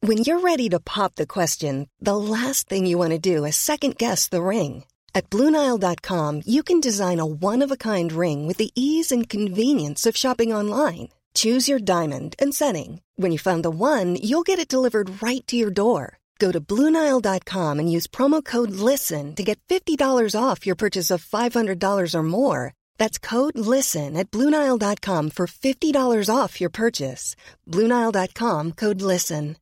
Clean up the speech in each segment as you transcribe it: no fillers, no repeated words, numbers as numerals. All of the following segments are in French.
When you're ready to pop the question, the last thing you want to do is second-guess the ring. At BlueNile.com, you can design a one-of-a-kind ring with the ease and convenience of shopping online. Choose your diamond and setting. When you find the one, you'll get it delivered right to your door. Go to BlueNile.com and use promo code LISTEN to get $50 off your purchase of $500 or more. That's code LISTEN at BlueNile.com for $50 off your purchase. BlueNile.com, code LISTEN.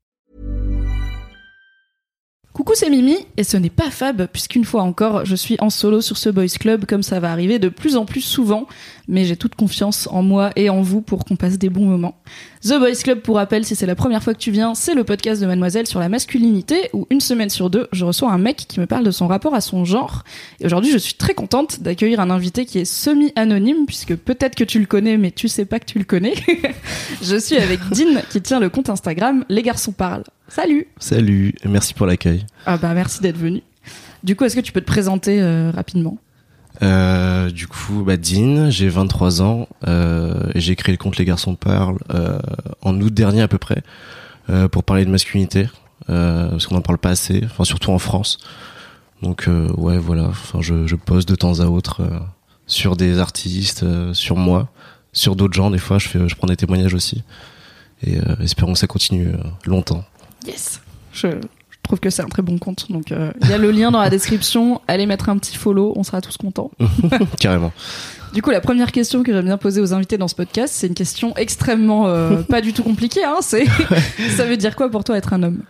Coucou, c'est Mimi, et ce n'est pas Fab, puisqu'une fois encore, je suis en solo sur ce Boys Club, comme ça va arriver de plus en plus souvent, mais j'ai toute confiance en moi et en vous pour qu'on passe des bons moments. The Boys Club, pour rappel, si c'est la première fois que tu viens, c'est le podcast de Mademoiselle sur la masculinité, où une semaine sur deux, je reçois un mec qui me parle de son rapport à son genre. Et aujourd'hui, je suis très contente d'accueillir un invité qui est semi-anonyme, puisque peut-être que tu le connais, mais tu sais pas que tu le connais. Je suis avec Dean, qui tient le compte Instagram Les Garçons Parlent. Salut. Salut, merci pour l'accueil. Ah bah merci d'être venu. Du coup, est-ce que tu peux te présenter rapidement ? Du coup, Dean, j'ai 23 ans et j'ai créé le compte Les Garçons Parlent en août dernier à peu près pour parler de masculinité parce qu'on en parle pas assez, enfin surtout en France. Donc ouais voilà, enfin je poste de temps à autre sur des artistes, sur moi, sur d'autres gens. Des fois, je prends des témoignages aussi et espérons que ça continue longtemps. Yes. Je trouve que c'est un très bon compte. Donc, il y a le lien dans la description. Allez mettre un petit follow, on sera tous contents. Carrément. Du coup, la première question que j'aime bien poser aux invités dans ce podcast, c'est une question extrêmement pas du tout compliquée. Hein, ça veut dire quoi pour toi être un homme ?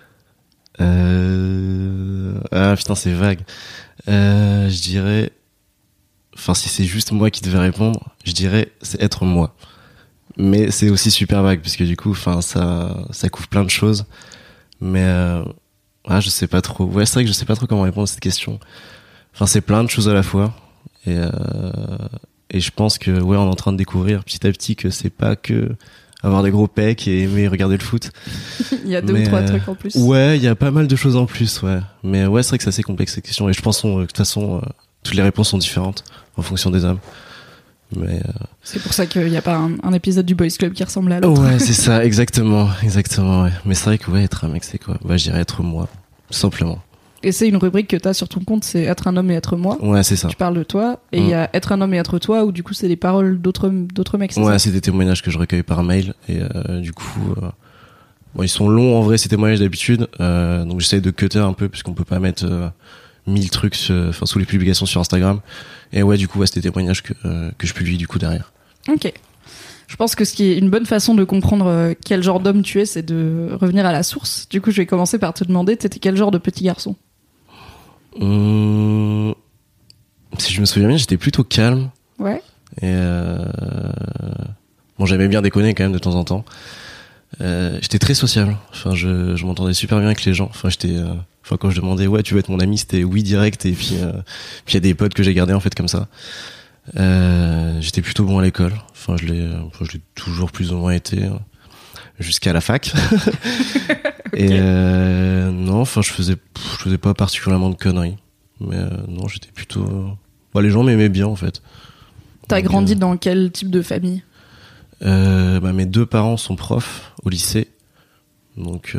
Ah putain, c'est vague. Je dirais... Enfin, si c'est juste moi qui devais répondre, je dirais c'est être moi. Mais c'est aussi super vague, parce que du coup, enfin, ça couvre plein de choses. Mais je sais pas trop. Ouais, c'est vrai que je sais pas trop comment répondre à cette question. Enfin, c'est plein de choses à la fois. Et je pense que ouais, on est en train de découvrir petit à petit que c'est pas que avoir des gros pecs et aimer regarder le foot. Il y a deux ou trois trucs en plus. Ouais, il y a pas mal de choses en plus, ouais. Mais ouais, c'est vrai que c'est assez complexe cette question. Et je pense que de toute façon, toutes les réponses sont différentes en fonction des hommes. Mais c'est pour ça qu'il n'y a pas un épisode du Boys Club qui ressemble à l'autre. Ouais, c'est ça, exactement, ouais. Mais c'est vrai que ouais, être un mec, c'est quoi ? Je dirais être moi, tout simplement. Et c'est une rubrique que t'as sur ton compte, c'est être un homme et être moi. Ouais, c'est ça. Tu parles de toi, et il y a être un homme et être toi, où du coup c'est des paroles d'autres mecs, c'est ouais, ça ? C'est des témoignages que je recueille par mail, et du coup, ils sont longs en vrai ces témoignages d'habitude, donc j'essaye de cutter un peu, puisqu'on peut pas mettre 1000 trucs sous les publications sur Instagram. Et ouais, du coup, c'est des témoignages que je publie du coup derrière. Ok. Je pense que ce qui est une bonne façon de comprendre quel genre d'homme tu es, c'est de revenir à la source. Du coup, je vais commencer par te demander, t'étais quel genre de petit garçon ? Si je me souviens bien, j'étais plutôt calme. Ouais. Et j'aimais bien déconner quand même de temps en temps. J'étais très sociable. Enfin, je m'entendais super bien avec les gens. Enfin, quand je demandais ouais, tu veux être mon ami, c'était oui direct. Et puis il y a des potes que j'ai gardés en fait comme ça. J'étais plutôt bon à l'école. Enfin, je l'ai toujours plus ou moins été jusqu'à la fac. Et non, enfin, je faisais pas particulièrement de conneries. Mais non, j'étais plutôt. Les gens m'aimaient bien en fait. T'as grandi dans quel type de famille ? Mes deux parents sont profs au lycée, donc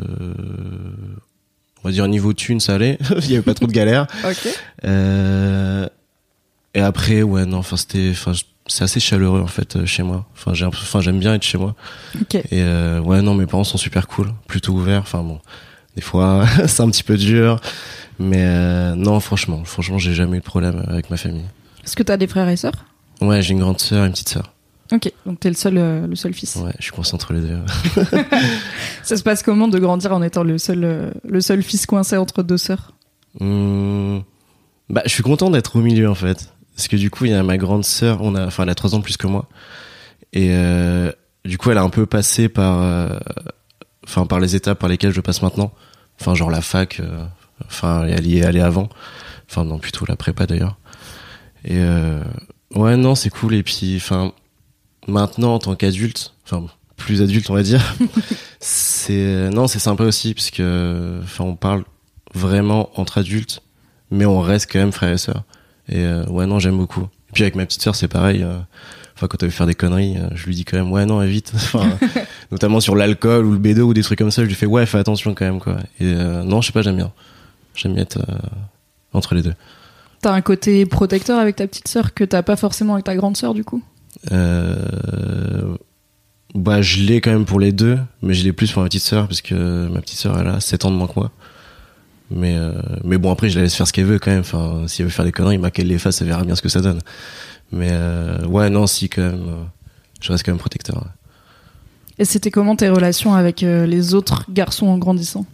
on va dire niveau thune ça allait, il y avait pas trop de galères. Ok. Et après c'est assez chaleureux en fait chez moi. J'aime bien être chez moi. Ok. Et mes parents sont super cool, plutôt ouverts. Enfin bon, des fois c'est un petit peu dur, mais non franchement j'ai jamais eu de problème avec ma famille. Est-ce que t'as des frères et sœurs ? Ouais, j'ai une grande sœur et une petite sœur. Ok, donc t'es le seul fils. Ouais, je suis coincé entre les deux. Ça se passe comment de grandir en étant le seul fils coincé entre deux sœurs ? Je suis content d'être au milieu en fait, parce que du coup il y a ma grande sœur, elle a 3 ans de plus que moi, et du coup elle a un peu passé par les étapes par lesquelles je passe maintenant, enfin genre la fac, elle y est allée avant, enfin non plutôt la prépa d'ailleurs, et ouais non c'est cool, et puis maintenant en tant qu'adulte, plus adulte on va dire, c'est sympa aussi, parce que on parle vraiment entre adultes, mais on reste quand même frères et sœurs. Et j'aime beaucoup. Et puis avec ma petite sœur c'est pareil, Enfin, quand elle veut faire des conneries, je lui dis quand même, ouais, non, évite. Enfin, notamment sur l'alcool ou le bédo ou des trucs comme ça, je lui fais, ouais, fais attention quand même, quoi. Et non, je sais pas, j'aime bien. J'aime bien être entre les deux. T'as un côté protecteur avec ta petite sœur que t'as pas forcément avec ta grande sœur, du coup? Bah, je l'ai quand même pour les deux, mais je l'ai plus pour ma petite sœur, parce que ma petite sœur, elle a 7 ans de moins que moi. Mais bon, après, je la laisse faire ce qu'elle veut quand même. Enfin, si elle veut faire des conneries, qu'elle les fasse, elle verra bien ce que ça donne. Mais ouais, non, si, quand même, je reste quand même protecteur. Ouais. Et c'était comment tes relations avec les autres garçons en grandissant?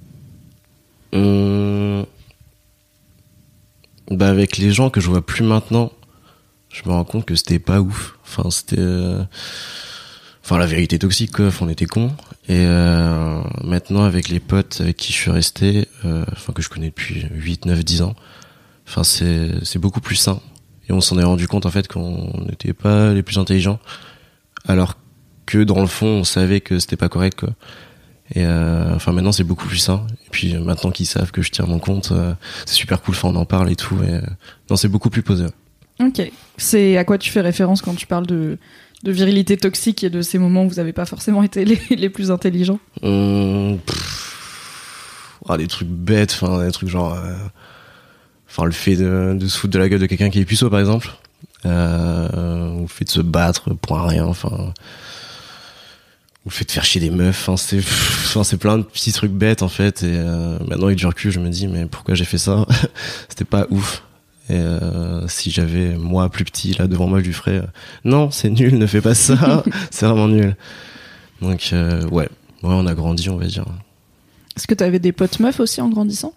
Bah, avec les gens que je vois plus maintenant, je me rends compte que c'était pas ouf. Enfin, c'était... Enfin, la vérité toxique, quoi. Enfin, on était cons. Et maintenant, avec les potes avec qui je suis resté, enfin, que je connais depuis 8, 9, 10 ans, enfin, c'est beaucoup plus sain. Et on s'en est rendu compte, en fait, qu'on n'était pas les plus intelligents. Alors que, dans le fond, on savait que c'était pas correct, quoi. Et enfin, maintenant, c'est beaucoup plus sain. Et puis, maintenant qu'ils savent que je tiens mon compte, c'est super cool. Enfin, on en parle et tout. Et non, c'est beaucoup plus posé. Ok. C'est à quoi tu fais référence quand tu parles de virilité toxique et de ces moments où vous avez pas forcément été les plus intelligents? Des trucs bêtes, enfin, des trucs genre... Enfin, le fait de se foutre de la gueule de quelqu'un qui est puceau, par exemple. Ou le fait de se battre pour rien, enfin... Ou le fait de faire chier des meufs, enfin, c'est plein de petits trucs bêtes, en fait. Et maintenant, avec du recul, je me dis, mais pourquoi j'ai fait ça? C'était pas ouf. Et si j'avais, moi, plus petit, là, devant moi, je lui ferais non, c'est nul, ne fais pas ça. C'est vraiment nul. Donc, ouais, on a grandi, on va dire. Est-ce que t'avais des potes meufs aussi en grandissant?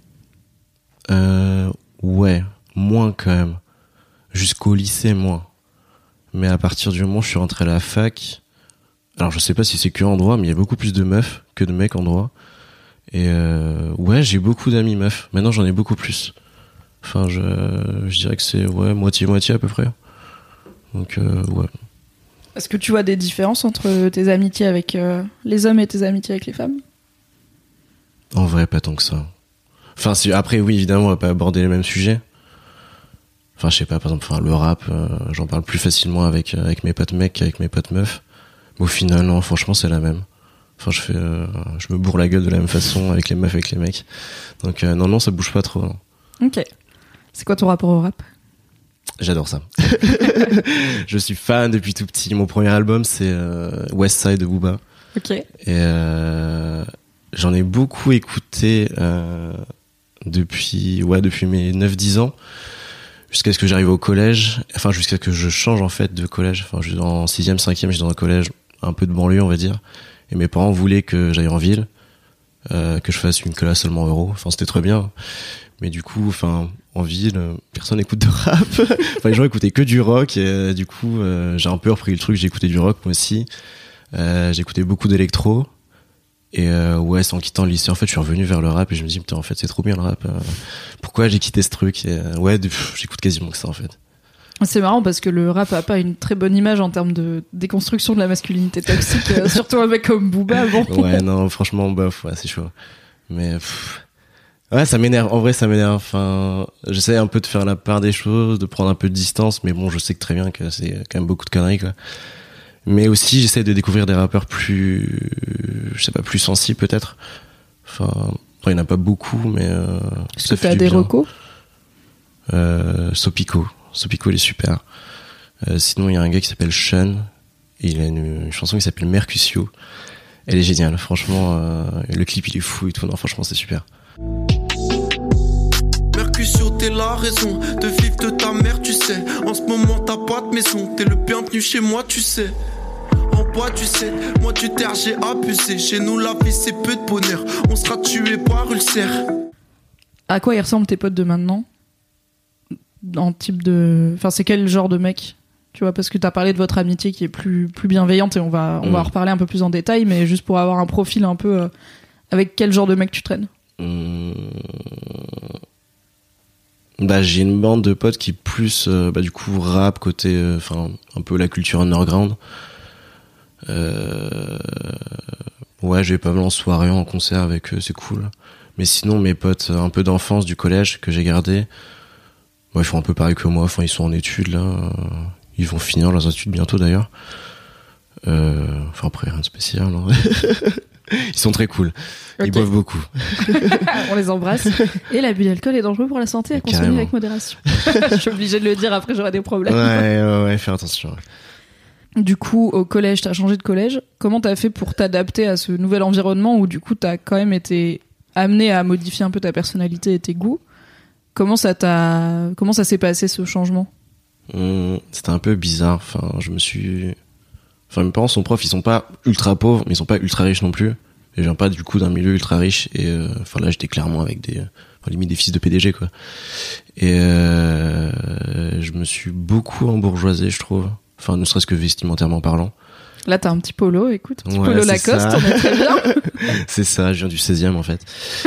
Ouais, moins quand même. Jusqu'au lycée, moins. Mais à partir du moment où je suis rentré à la fac, alors je sais pas si c'est que en droit, mais il y a beaucoup plus de meufs que de mecs en droit. Et ouais, j'ai beaucoup d'amis meufs. Maintenant, j'en ai beaucoup plus. Enfin, je dirais que c'est ouais, moitié-moitié à peu près. Donc, ouais. Est-ce que tu vois des différences entre tes amitiés avec les hommes et tes amitiés avec les femmes? En vrai, pas tant que ça. Enfin, après, oui, évidemment, on va pas aborder les mêmes sujets. Enfin, je sais pas, par exemple, le rap, j'en parle plus facilement avec mes potes mecs qu'avec mes potes meufs. Mais au final, non, franchement, c'est la même. Enfin, je me bourre la gueule de la même façon avec les meufs, avec les mecs. Donc, non, ça bouge pas trop. Non. Ok. C'est quoi ton rapport au rap? J'adore ça. Je suis fan depuis tout petit. Mon premier album, c'est West Side de Booba. Ok. Et j'en ai beaucoup écouté depuis mes 9-10 ans. Jusqu'à ce que j'arrive au collège. Enfin, jusqu'à ce que je change, en fait, de collège. Enfin, en 6e, 5e, j'étais dans un collège un peu de banlieue, on va dire. Et mes parents voulaient que j'aille en ville. Que je fasse une classe seulement euro. Enfin, c'était très bien. Mais du coup, enfin, en ville, personne n'écoute de rap. Enfin, les gens écoutaient que du rock. Et du coup, j'ai un peu repris le truc. J'ai écouté du rock, moi aussi. J'ai écouté beaucoup d'électro. Et ouais, c'est en quittant le lycée, en fait, je suis revenu vers le rap. Et je me dis, putain, en fait, c'est trop bien le rap. Pourquoi j'ai quitté ce truc? Et ouais, j'écoute quasiment que ça, en fait. C'est marrant parce que le rap a pas une très bonne image en termes de déconstruction de la masculinité toxique, surtout un mec comme Booba. Bon. Ouais, non, franchement, bof, ouais, c'est chaud. Mais ouais, ça m'énerve. En vrai, ça m'énerve. Enfin, j'essaie un peu de faire la part des choses, de prendre un peu de distance, mais bon, je sais que très bien que c'est quand même beaucoup de conneries, quoi. Mais aussi, j'essaie de découvrir des rappeurs plus, je sais pas, plus sensibles peut-être. Enfin, il y en a pas beaucoup, mais est-ce que t'as des recos? Sopico, il est super. Sinon, il y a un gars qui s'appelle Sean. Il a une chanson qui s'appelle Mercutio. Elle est géniale, franchement. Le clip, il est fou et tout. Non, franchement, c'est super. Mercutio, t'es la raison de vivre de ta mère, tu sais. En ce moment, t'as pas de maison. T'es le bienvenu chez moi, tu sais. En bois, tu sais, moi du terre, j'ai abusé. Chez nous, la vie, c'est peu de bonheur. On sera tué par ulcère. À quoi ils ressemblent tes potes de maintenant? En type de... Enfin, c'est quel genre de mec? Tu vois, parce que t'as parlé de votre amitié qui est plus bienveillante et on va en reparler un peu plus en détail, mais juste pour avoir un profil un peu... avec quel genre de mec tu traînes? Bah, j'ai une bande de potes qui plus, du coup, rap, côté, un peu la culture underground. Ouais, je vais pas mal en soirée, en concert avec eux, c'est cool. Mais sinon, mes potes un peu d'enfance du collège que j'ai gardé, ouais, ils font un peu pareil que moi. Enfin, ils sont en études, là. Ils vont finir leurs études bientôt d'ailleurs. Enfin après rien de spécial. Non. Ils sont très cool. Ils boivent beaucoup. On les embrasse. Et l'abus d'alcool est dangereux pour la santé, à consommer Carrément. avec modération. Je suis obligée de le dire, après j'aurai des problèmes. Ouais, faire attention. Du coup, au collège, t'as changé de collège. Comment t'as fait pour t'adapter à ce nouvel environnement où du coup t'as quand même été amené à modifier un peu ta personnalité et tes goûts? Comment ça s'est passé ce changement? C'était un peu bizarre. Mes parents sont profs, ils sont pas ultra pauvres, mais ils sont pas ultra riches non plus. Et je viens pas du coup d'un milieu ultra riche. Et là, j'étais clairement avec limite des fils de PDG quoi. Et je me suis beaucoup embourgeoisé, je trouve. Enfin, ne serait-ce que vestimentairement parlant. Là, t'as un petit polo, écoute, un petit Ouais, polo c'est Lacoste, ça. on est très bien. C'est ça, je viens du 16e en fait.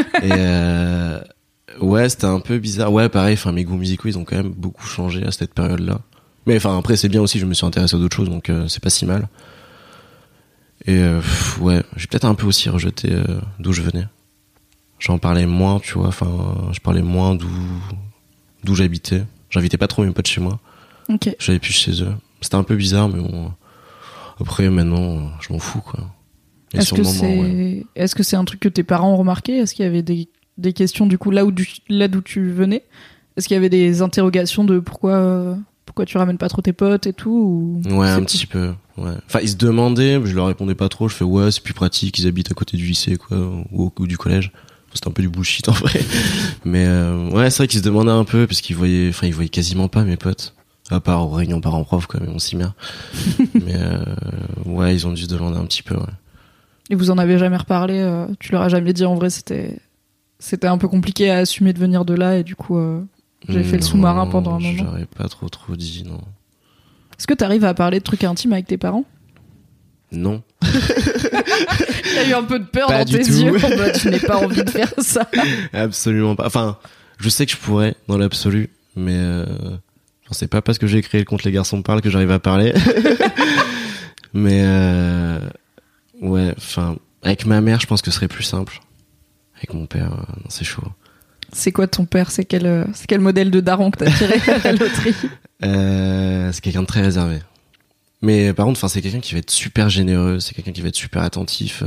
Et ouais, c'était un peu bizarre. Ouais, pareil, mes goûts musicaux, ils ont quand même beaucoup changé à cette période-là. Mais après, c'est bien aussi, je me suis intéressé à d'autres choses, donc c'est pas si mal. Et ouais, j'ai peut-être un peu aussi rejeté d'où je venais. J'en parlais moins, tu vois, je parlais moins d'où j'habitais. J'invitais pas trop mes potes chez moi. Ok. J'allais plus chez eux. C'était un peu bizarre, mais bon. Après, maintenant, je m'en fous, quoi. Et Est-ce que c'est un truc que tes parents ont remarqué? Est-ce qu'il y avait des questions, du coup, là d'où tu venais? Est-ce qu'il y avait des interrogations de pourquoi tu ramènes pas trop tes potes et tout Ouais, un petit peu, ouais. Enfin, ils se demandaient, je leur répondais pas trop, je fais ouais, c'est plus pratique, ils habitent à côté du lycée, quoi, ou du collège. C'était un peu du bullshit, en vrai. Mais ouais, c'est vrai qu'ils se demandaient un peu, parce qu'ils voyaient quasiment pas mes potes. À part aux réunions parents-prof, quoi, mais on s'y met. Mais ouais, ils ont dû se demander un petit peu, ouais. Et vous en avez jamais reparlé? Tu leur as jamais dit en vrai c'était un peu compliqué à assumer de venir de là et du coup j'ai fait le sous-marin pendant un moment? J'aurais pas trop dit, non. Est-ce que t'arrives à parler de trucs intimes avec tes parents? Non. T'as eu un peu de peur Pas dans du tes tout. yeux en mode je n'ai pas envie de faire ça. Absolument pas. Enfin, je sais que je pourrais, dans l'absolu, mais c'est pas parce que j'ai créé le compte Les Garçons Parlent que j'arrive à parler. Mais ouais, avec ma mère, je pense que ce serait plus simple. Avec mon père, non, c'est chaud. C'est quoi ton père? C'est quel modèle de daron que t'as tiré à la loterie? C'est quelqu'un de très réservé. Mais par contre, c'est quelqu'un qui va être super généreux, c'est quelqu'un qui va être super attentif.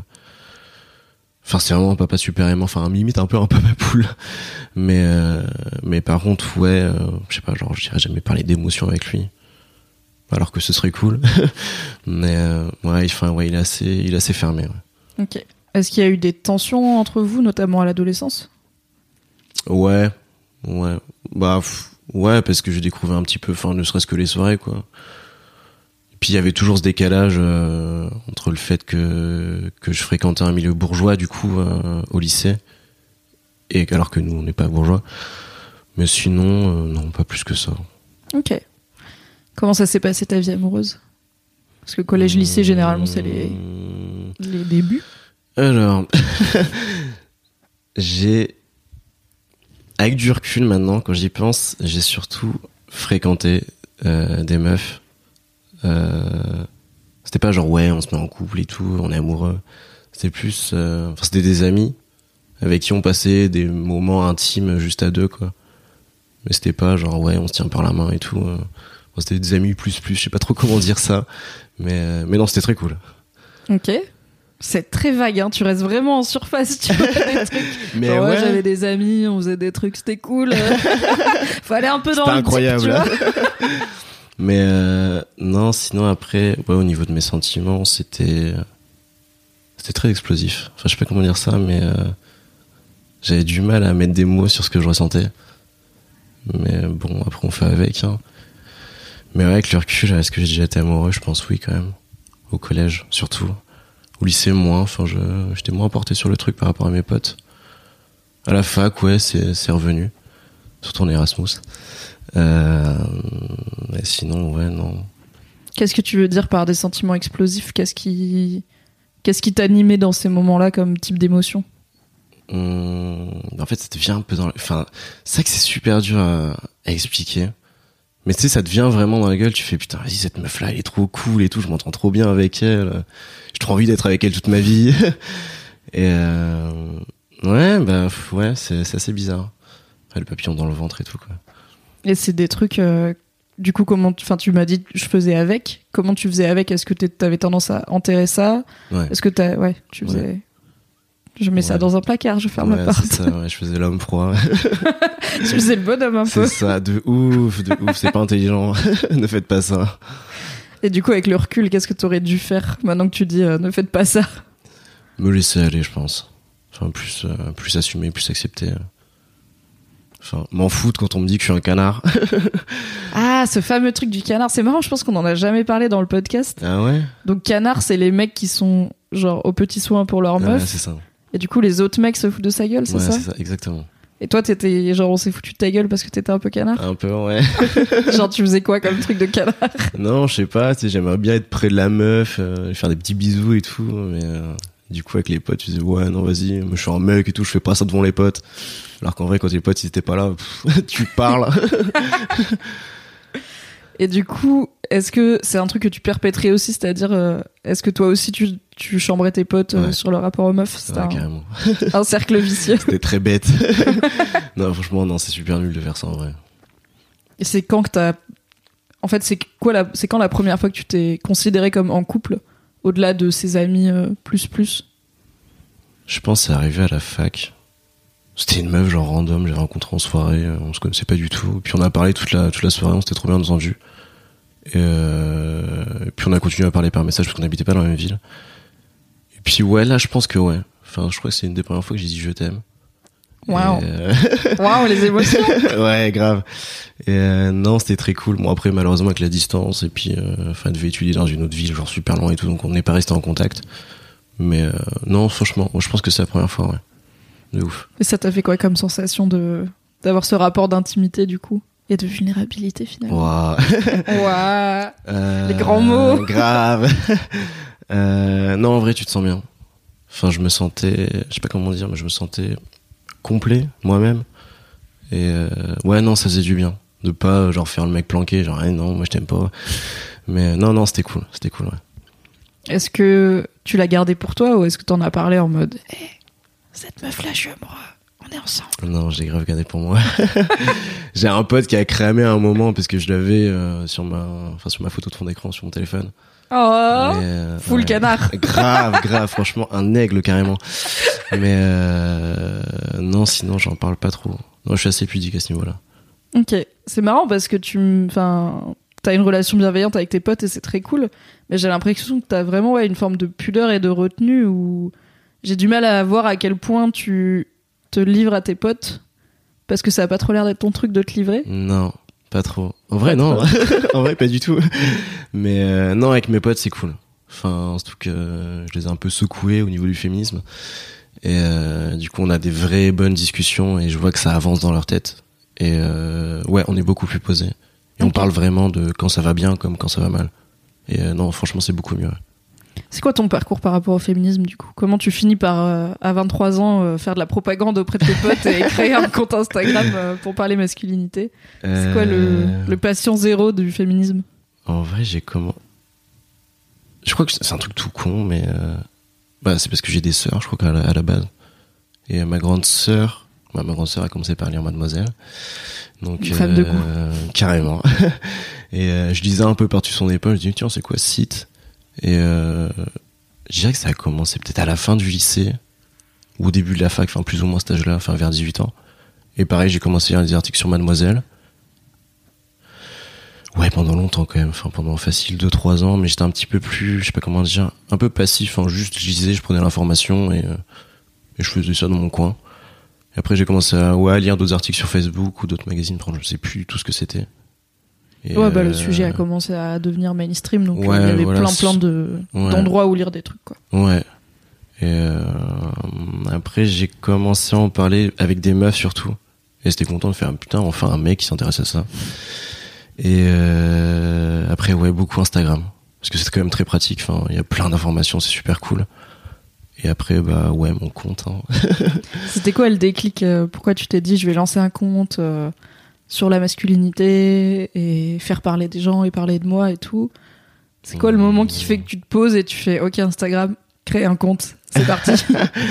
C'est vraiment un papa super aimant, limite un peu un papa poule. Mais par contre, ouais, je sais pas, je dirais jamais parler d'émotions avec lui. Alors que ce serait cool. Mais ouais, il est assez fermé. Ouais. Ok. Est-ce qu'il y a eu des tensions entre vous, notamment à l'adolescence? Ouais. Bah ouais, parce que j'ai découvert un petit peu, ne serait-ce que les soirées, quoi. Et puis il y avait toujours ce décalage entre le fait que je fréquentais un milieu bourgeois, du coup, au lycée, et alors que nous, on n'est pas bourgeois. Mais sinon, non, pas plus que ça. Ok. Comment ça s'est passé ta vie amoureuse? Parce que collège-lycée, généralement, c'est les débuts. Alors, avec du recul maintenant, quand j'y pense, j'ai surtout fréquenté des meufs. C'était pas genre ouais, on se met en couple et tout, on est amoureux. C'était plus, c'était des amis avec qui on passait des moments intimes juste à deux, quoi. Mais c'était pas genre ouais, on se tient par la main et tout. C'était des amis plus, je sais pas trop comment dire ça. Mais non, c'était très cool. Ok. C'est très vague, hein. Tu restes vraiment en surface, tu vois, des trucs. Mais genre, ouais, j'avais des amis, on faisait des trucs, c'était cool. Fallait un peu dans le incroyable. deep, tu vois. Mais non, sinon après, ouais, au niveau de mes sentiments, c'était très explosif. Enfin, je sais pas comment dire ça, mais j'avais du mal à mettre des mots sur ce que je ressentais. Mais bon, après on fait avec, hein. Mais ouais, avec le recul, est-ce que j'ai déjà été amoureux? Je pense oui, quand même. Au collège, surtout. Au lycée, moins. J'étais moins porté sur le truc par rapport à mes potes. À la fac, ouais, c'est revenu. Surtout en Erasmus. Mais sinon, ouais, non. Qu'est-ce que tu veux dire par des sentiments explosifs? Qu'est-ce qui t'animait dans ces moments-là comme type d'émotion? En fait, ça devient un peu dans c'est vrai que c'est super dur à expliquer. Mais tu sais, ça devient vraiment dans la gueule. Tu fais putain, vas-y, cette meuf-là, elle est trop cool et tout. Je m'entends trop bien avec elle. J'ai trop envie d'être avec elle toute ma vie. Et ouais, ouais, c'est assez bizarre. Le papillon dans le ventre et tout, quoi. Et c'est des trucs du coup, tu m'as dit je faisais avec. Comment tu faisais avec? Est-ce que t'avais tendance à enterrer ça? Ouais. Est-ce que tu faisais... Ouais. Je mets ça dans un placard, je ferme la porte. C'est ça, ouais, je faisais l'homme froid. Tu faisais le bonhomme un peu. C'est ça, de ouf, c'est pas intelligent. Ne faites pas ça. Et du coup, avec le recul, qu'est-ce que t'aurais dû faire maintenant que tu dis ne faites pas ça? Me laisser aller, je pense. Enfin, plus assumer, plus accepter. Enfin, m'en foutre quand on me dit que je suis un canard. Ah, ce fameux truc du canard, c'est marrant, je pense qu'on en a jamais parlé dans le podcast. Ah ouais? Donc canard, c'est les mecs qui sont genre aux petits soins pour leur meuf. Ouais, c'est ça. Et du coup, les autres mecs se foutent de sa gueule, c'est ça? Ouais, c'est ça, exactement. Et toi, t'étais genre, on s'est foutu de ta gueule parce que t'étais un peu canard? Un peu, ouais. Genre, tu faisais quoi comme truc de canard? Non, je sais pas, tu sais, j'aimerais bien être près de la meuf, faire des petits bisous et tout, mais du coup, avec les potes, tu disais, ouais, non, vas-y, moi, je suis un mec et tout, je fais pas ça devant les potes. Alors qu'en vrai, quand les potes, ils étaient pas là, tu parles. Et du coup, est-ce que c'est un truc que tu perpétrais aussi? C'est-à-dire, est-ce que toi aussi tu chambrais tes potes sur le rapport aux meufs? C'était carrément. Un cercle vicieux. C'était très bête. Non, franchement, non, c'est super nul de faire ça en vrai. Et c'est quand que t'as... En fait, c'est quand la première fois que tu t'es considéré comme en couple, au-delà de ses amis plus? Je pense que c'est arrivé à la fac. C'était une meuf genre random, j'ai rencontré en soirée, on se connaissait pas du tout. Puis on a parlé toute la soirée, on s'était trop bien entendu. Et puis on a continué à parler par message parce qu'on n'habitait pas dans la même ville. Et puis ouais, là je pense que ouais. Enfin, je crois que c'est une des premières fois que j'ai dit je t'aime. Waouh. Waouh, les émotions. Ouais, grave. Et non, c'était très cool. Bon après malheureusement avec la distance et puis elle devait étudier dans une autre ville, genre super loin et tout, donc on n'est pas resté en contact. Mais non, franchement, je pense que c'est la première fois, ouais. De ouf. Et ça t'a fait quoi comme sensation d'avoir ce rapport d'intimité du coup et de vulnérabilité finalement? Waouh. Les grands mots. Grave. Non, en vrai, tu te sens bien. Enfin, je me sentais, je sais pas comment dire, mais je me sentais complet moi-même. Et ouais, non, ça faisait du bien de pas genre faire le mec planqué, genre non, moi je t'aime pas. Mais non, c'était cool, ouais. Est-ce que tu l'as gardé pour toi ou est-ce que t'en as parlé en mode cette meuf-là, je suis amoureux, on est ensemble? Non, j'ai grave gardé pour moi. J'ai un pote qui a cramé à un moment parce que je l'avais sur ma photo de fond d'écran sur mon téléphone. Oh, full ouais, canard. Grave, franchement, un aigle carrément. Mais non, sinon j'en parle pas trop. Non, je suis assez pudique à ce niveau-là. Ok, c'est marrant parce que t'as une relation bienveillante avec tes potes et c'est très cool. Mais j'ai l'impression que t'as vraiment une forme de pudeur et de retenue où j'ai du mal à voir à quel point tu te livres à tes potes parce que ça a pas trop l'air d'être ton truc de te livrer. Non, pas trop. En vrai, non. En vrai, pas du tout. Mais non, avec mes potes, c'est cool. Enfin, surtout que je les ai un peu secoués au niveau du féminisme. Et du coup, on a des vraies bonnes discussions et je vois que ça avance dans leur tête. Et ouais, on est beaucoup plus posés. Et on parle vraiment de quand ça va bien comme quand ça va mal. Et non, franchement, c'est beaucoup mieux. C'est quoi ton parcours par rapport au féminisme du coup? Comment tu finis par, à 23 ans, faire de la propagande auprès de tes potes et créer un compte Instagram pour parler masculinité? C'est quoi le patient zéro du féminisme? En vrai, je crois que c'est un truc tout con, mais c'est parce que j'ai des sœurs, je crois qu'à la base. Et ma grande sœur a commencé par lire Mademoiselle. Donc, une femme de goût. Carrément. Et je lisais un peu par-dessus son épaule, je dis tiens, c'est quoi ce site? Et je dirais que ça a commencé peut-être à la fin du lycée ou au début de la fac, enfin plus ou moins cet âge-là, enfin vers 18 ans. Et pareil, j'ai commencé à lire des articles sur Mademoiselle. Ouais, pendant longtemps quand même, enfin pendant facile 2-3 ans, mais j'étais un petit peu plus, je sais pas comment dire, un peu passif, hein, juste je lisais, je prenais l'information et je faisais ça dans mon coin. Et après j'ai commencé à lire d'autres articles sur Facebook ou d'autres magazines, je sais plus tout ce que c'était. Et le sujet a commencé à devenir mainstream, donc il y avait plein d'endroits où lire des trucs, quoi. Ouais. Et après j'ai commencé à en parler avec des meufs surtout. Et j'étais content de faire putain, enfin un mec qui s'intéresse à ça. Et après beaucoup Instagram. Parce que c'est quand même très pratique, enfin il y a plein d'informations, c'est super cool. Et après mon compte. Hein. C'était quoi le déclic? Pourquoi tu t'es dit je vais lancer un compte sur la masculinité et faire parler des gens et parler de moi et tout? C'est quoi le moment qui fait que tu te poses et tu fais ok, Instagram, crée un compte, c'est parti?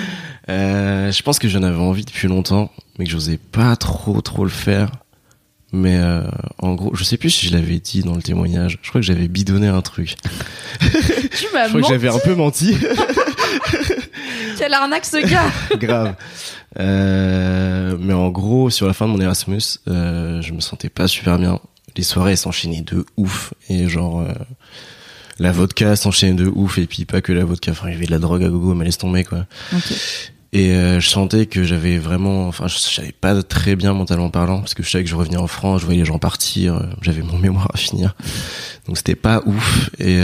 Je pense que j'en avais envie depuis longtemps, mais que j'osais pas trop le faire. Mais en gros, je sais plus si je l'avais dit dans le témoignage. Je crois que j'avais bidonné un truc. Tu m'as Je crois que j'avais un peu menti. Quelle arnaque ce gars. Grave. Mais en gros, sur la fin de mon Erasmus, je me sentais pas super bien. Les soirées s'enchaînaient de ouf. Et genre, la vodka s'enchaînait de ouf. Et puis pas que la vodka. Enfin, il y avait de la drogue à gogo, mais laisse tomber, quoi. Okay. Et je sentais que j'avais vraiment... Enfin, je savais pas très bien mentalement parlant. Parce que je savais que je revenais en France, je voyais les gens partir. J'avais mon mémoire à finir. Donc c'était pas ouf. Et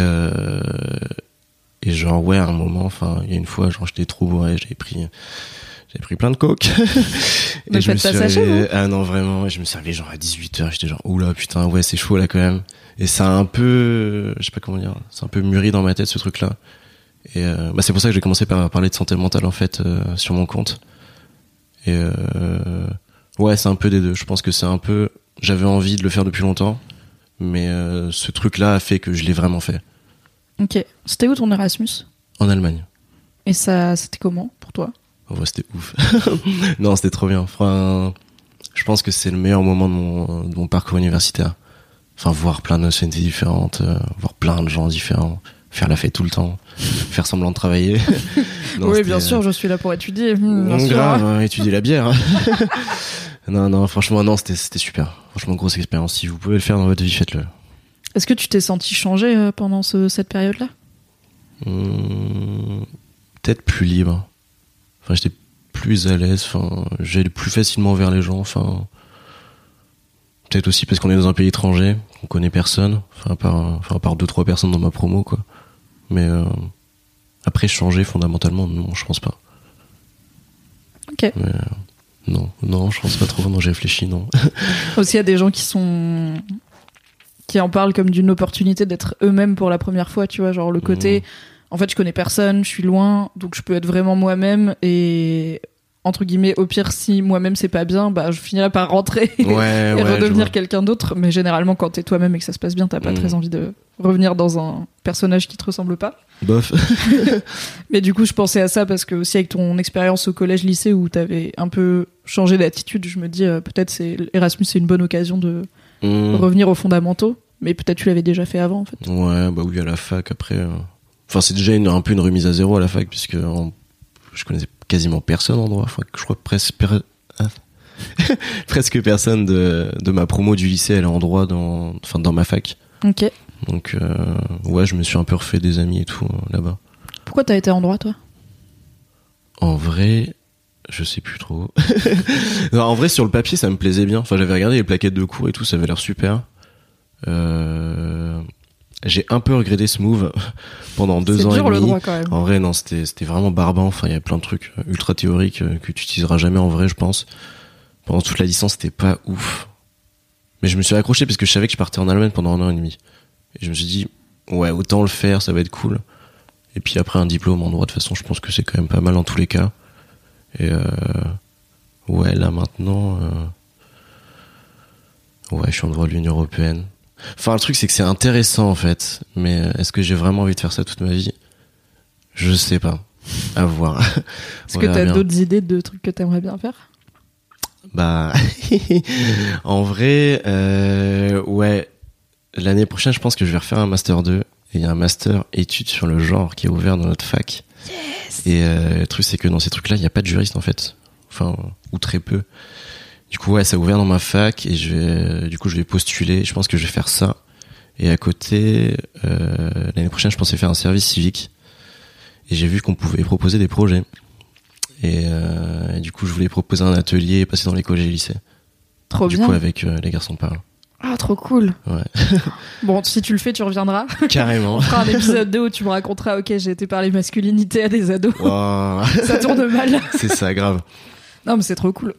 genre, ouais, à un moment, enfin, il y a une fois, genre, j'étais trop bourré, j'avais pris plein de coke. Et je me suis réveillé, ah non, vraiment, et je me suis réveillé genre à 18h, j'étais genre, oula, putain, ouais, c'est chaud là quand même. Et ça a un peu, je sais pas comment dire, c'est un peu mûri dans ma tête ce truc-là. Et c'est pour ça que j'ai commencé par parler de santé mentale en fait sur mon compte. Et ouais, c'est un peu des deux. Je pense que c'est un peu, j'avais envie de le faire depuis longtemps, mais ce truc-là a fait que je l'ai vraiment fait. Ok. C'était où ton Erasmus ? En Allemagne. Et ça, c'était comment pour toi ? Ouais, c'était ouf. Non, c'était trop bien. Enfin, je pense que c'est le meilleur moment de mon parcours universitaire. Enfin, voir plein de nationalités différentes, voir plein de gens différents, faire la fête tout le temps, faire semblant de travailler. Non, oui, bien sûr, je suis là pour étudier. Grave, étudier la bière. Non, franchement, non, c'était super. Franchement, grosse expérience. Si vous pouvez le faire dans votre vie, faites-le. Est-ce que tu t'es senti changé pendant cette période-là ? Peut-être plus libre. Enfin, j'étais plus à l'aise. Enfin, j'allais plus facilement vers les gens. Enfin, peut-être aussi parce qu'on est dans un pays étranger, qu'on connaît personne. Enfin, à part 2-3 personnes dans ma promo, quoi. Mais après, changer fondamentalement, non, je pense pas. Ok. Mais, non, je pense pas trop. Non, j'ai réfléchi, non. Aussi, il y a des gens qui en parlent comme d'une opportunité d'être eux-mêmes pour la première fois, tu vois, genre le côté en fait je connais personne, je suis loin, donc je peux être vraiment moi-même, et entre guillemets au pire si moi-même c'est pas bien, bah je finirai par rentrer et redevenir quelqu'un d'autre. Mais généralement quand t'es toi-même et que ça se passe bien, t'as pas très envie de revenir dans un personnage qui te ressemble pas. Bof. Mais du coup je pensais à ça parce que aussi avec ton expérience au collège lycée où t'avais un peu changé d'attitude, je me dis peut-être Erasmus c'est une bonne occasion de revenir aux fondamentaux, mais peut-être tu l'avais déjà fait avant en fait. Ouais, bah oui, à la fac après. Enfin, c'est déjà un peu une remise à zéro à la fac, puisque je connaissais quasiment personne en droit. Enfin, je crois que presque personne de ma promo du lycée elle est en droit dans ma fac. Ok. Donc ouais, je me suis un peu refait des amis et tout là-bas. Pourquoi t'as été en droit toi ? En vrai, je sais plus trop. Non, en vrai, sur le papier, ça me plaisait bien. Enfin, j'avais regardé les plaquettes de cours et tout, ça avait l'air super. J'ai un peu regretté ce move pendant 2 ans et demi. C'est dur le droit quand même. En vrai, non, c'était vraiment barbant. Enfin, il y a plein de trucs ultra théoriques que tu utiliseras jamais en vrai, je pense. Pendant toute la licence, c'était pas ouf. Mais je me suis accroché parce que je savais que je partais en Allemagne pendant 1 an et demi. Et je me suis dit, ouais, autant le faire, ça va être cool. Et puis après, un diplôme en droit, de toute façon, je pense que c'est quand même pas mal dans tous les cas. Et ouais, là maintenant, ouais, je suis en droit de l'Union Européenne. Enfin, le truc, c'est que c'est intéressant, en fait. Mais est-ce que j'ai vraiment envie de faire ça toute ma vie ? Je sais pas. À voir. Est-ce que t'as d'autres idées de trucs que t'aimerais bien faire ? Bah, en vrai, ouais. L'année prochaine, je pense que je vais refaire un Master 2. Et il y a un Master études sur le genre qui est ouvert dans notre fac. Yes. Et le truc, c'est que dans ces trucs-là, il n'y a pas de juriste, en fait. Enfin, ou très peu. Du coup, ouais, ça a ouvert dans ma fac et je vais postuler. Je pense que je vais faire ça. Et à côté, l'année prochaine, je pensais faire un service civique. Et j'ai vu qu'on pouvait proposer des projets. Et du coup, je voulais proposer un atelier et passer dans les collèges et lycées. Trop bien. Du coup, avec les garçons parlent. Ah, trop cool. Ouais. Bon, si tu le fais, tu reviendras. Carrément. On fera un épisode 2 où tu me raconteras, ok, j'ai été parler masculinité à des ados. Wow. Ça tourne mal. C'est ça, grave. Non, mais c'est trop cool.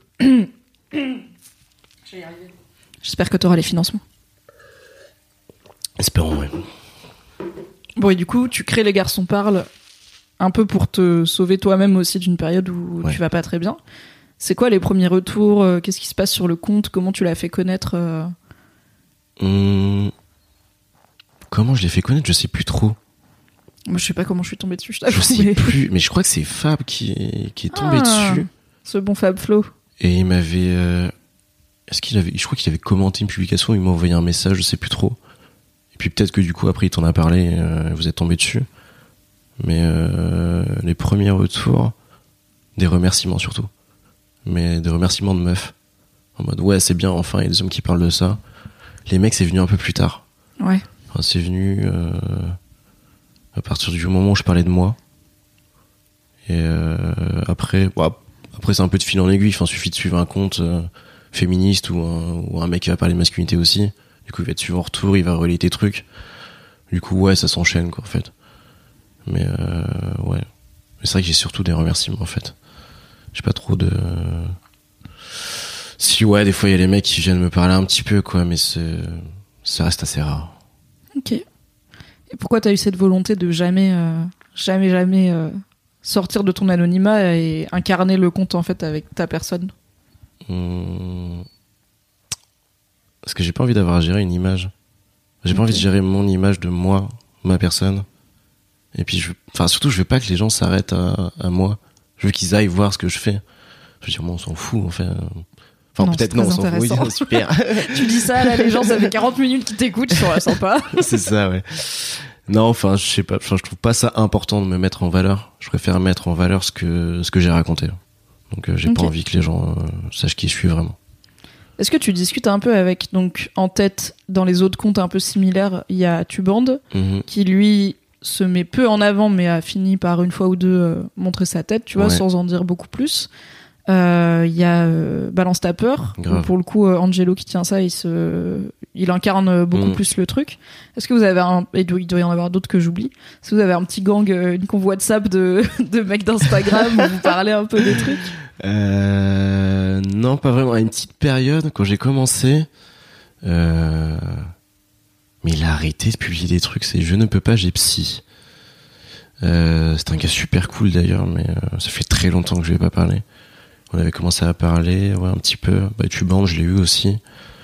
J'espère que tu auras les financements. Espérons, ouais. Bon, et du coup, tu crées Les Garçons Parlent un peu pour te sauver toi-même aussi d'une période où tu vas pas très bien. C'est quoi les premiers retours ? Qu'est-ce qui se passe sur le compte ? Comment tu l'as fait connaître ? Comment je l'ai fait connaître ? Je sais plus trop. Moi, je sais pas comment je suis tombée dessus. Je sais plus, mais je crois que c'est Fab qui est tombé dessus. Ce bon Fab Flo. Et il m'avait je crois qu'il avait commenté une publication, il m'a envoyé un message, je sais plus trop. Et puis peut-être que du coup après il t'en a parlé, et vous êtes tombé dessus. Mais les premiers retours, des remerciements surtout. Mais des remerciements de meufs. En mode ouais, c'est bien, enfin il y a des hommes qui parlent de ça. Les mecs, c'est venu un peu plus tard. Ouais. Enfin, c'est venu à partir du moment où je parlais de moi. Et après c'est un peu de fil en aiguille. Enfin, suffit de suivre un compte féministe ou un mec qui va parler de masculinité aussi. Du coup, il va te suivre en retour, il va relayer tes trucs. Du coup, ouais, ça s'enchaîne, quoi, en fait. Mais ouais. Mais c'est vrai que j'ai surtout des remerciements, en fait. J'ai pas trop de... Si, ouais, des fois, il y a les mecs qui viennent me parler un petit peu, quoi, mais ça reste assez rare. Ok. Et pourquoi t'as eu cette volonté de jamais sortir de ton anonymat et incarner le compte, en fait, avec ta personne? Parce que j'ai pas envie d'avoir à gérer une image. J'ai pas envie de gérer mon image de moi, ma personne. Et puis, surtout, je veux pas que les gens s'arrêtent à moi. Je veux qu'ils aillent voir ce que je fais. Je veux dire, moi, on s'en fout, en fait. Enfin, non, peut-être non, on s'en fout. Oui, super. Tu dis ça, là, les gens, ça fait 40 minutes qu'ils t'écoutent, ils sont sympas. C'est ça, ouais. Non, enfin, je sais pas. Enfin, je trouve pas ça important de me mettre en valeur. Je préfère mettre en valeur ce que j'ai raconté. Donc, j'ai pas envie que les gens sachent qui je suis vraiment. Est-ce que tu discutes un peu avec, donc, en tête, dans les autres comptes un peu similaires, il y a Tuband, qui lui se met peu en avant, mais a fini par une fois ou deux montrer sa tête, tu vois, sans en dire beaucoup plus. Il y a Balance ta peur, où pour le coup Angelo qui tient ça, il incarne beaucoup plus le truc. Est-ce que vous avez il doit y en avoir d'autres que j'oublie, est-ce que vous avez un petit gang, une convoi de WhatsApp de mecs d'Instagram où vous parlez un peu des trucs? Non, pas vraiment. À une petite période, quand j'ai commencé, mais il a arrêté de publier des trucs, c'est Je ne peux pas, j'ai psy. C'est un gars super cool d'ailleurs, mais ça fait très longtemps que je lui ai pas parlé. On avait commencé à parler, ouais, un petit peu. Tuband, je l'ai eu aussi.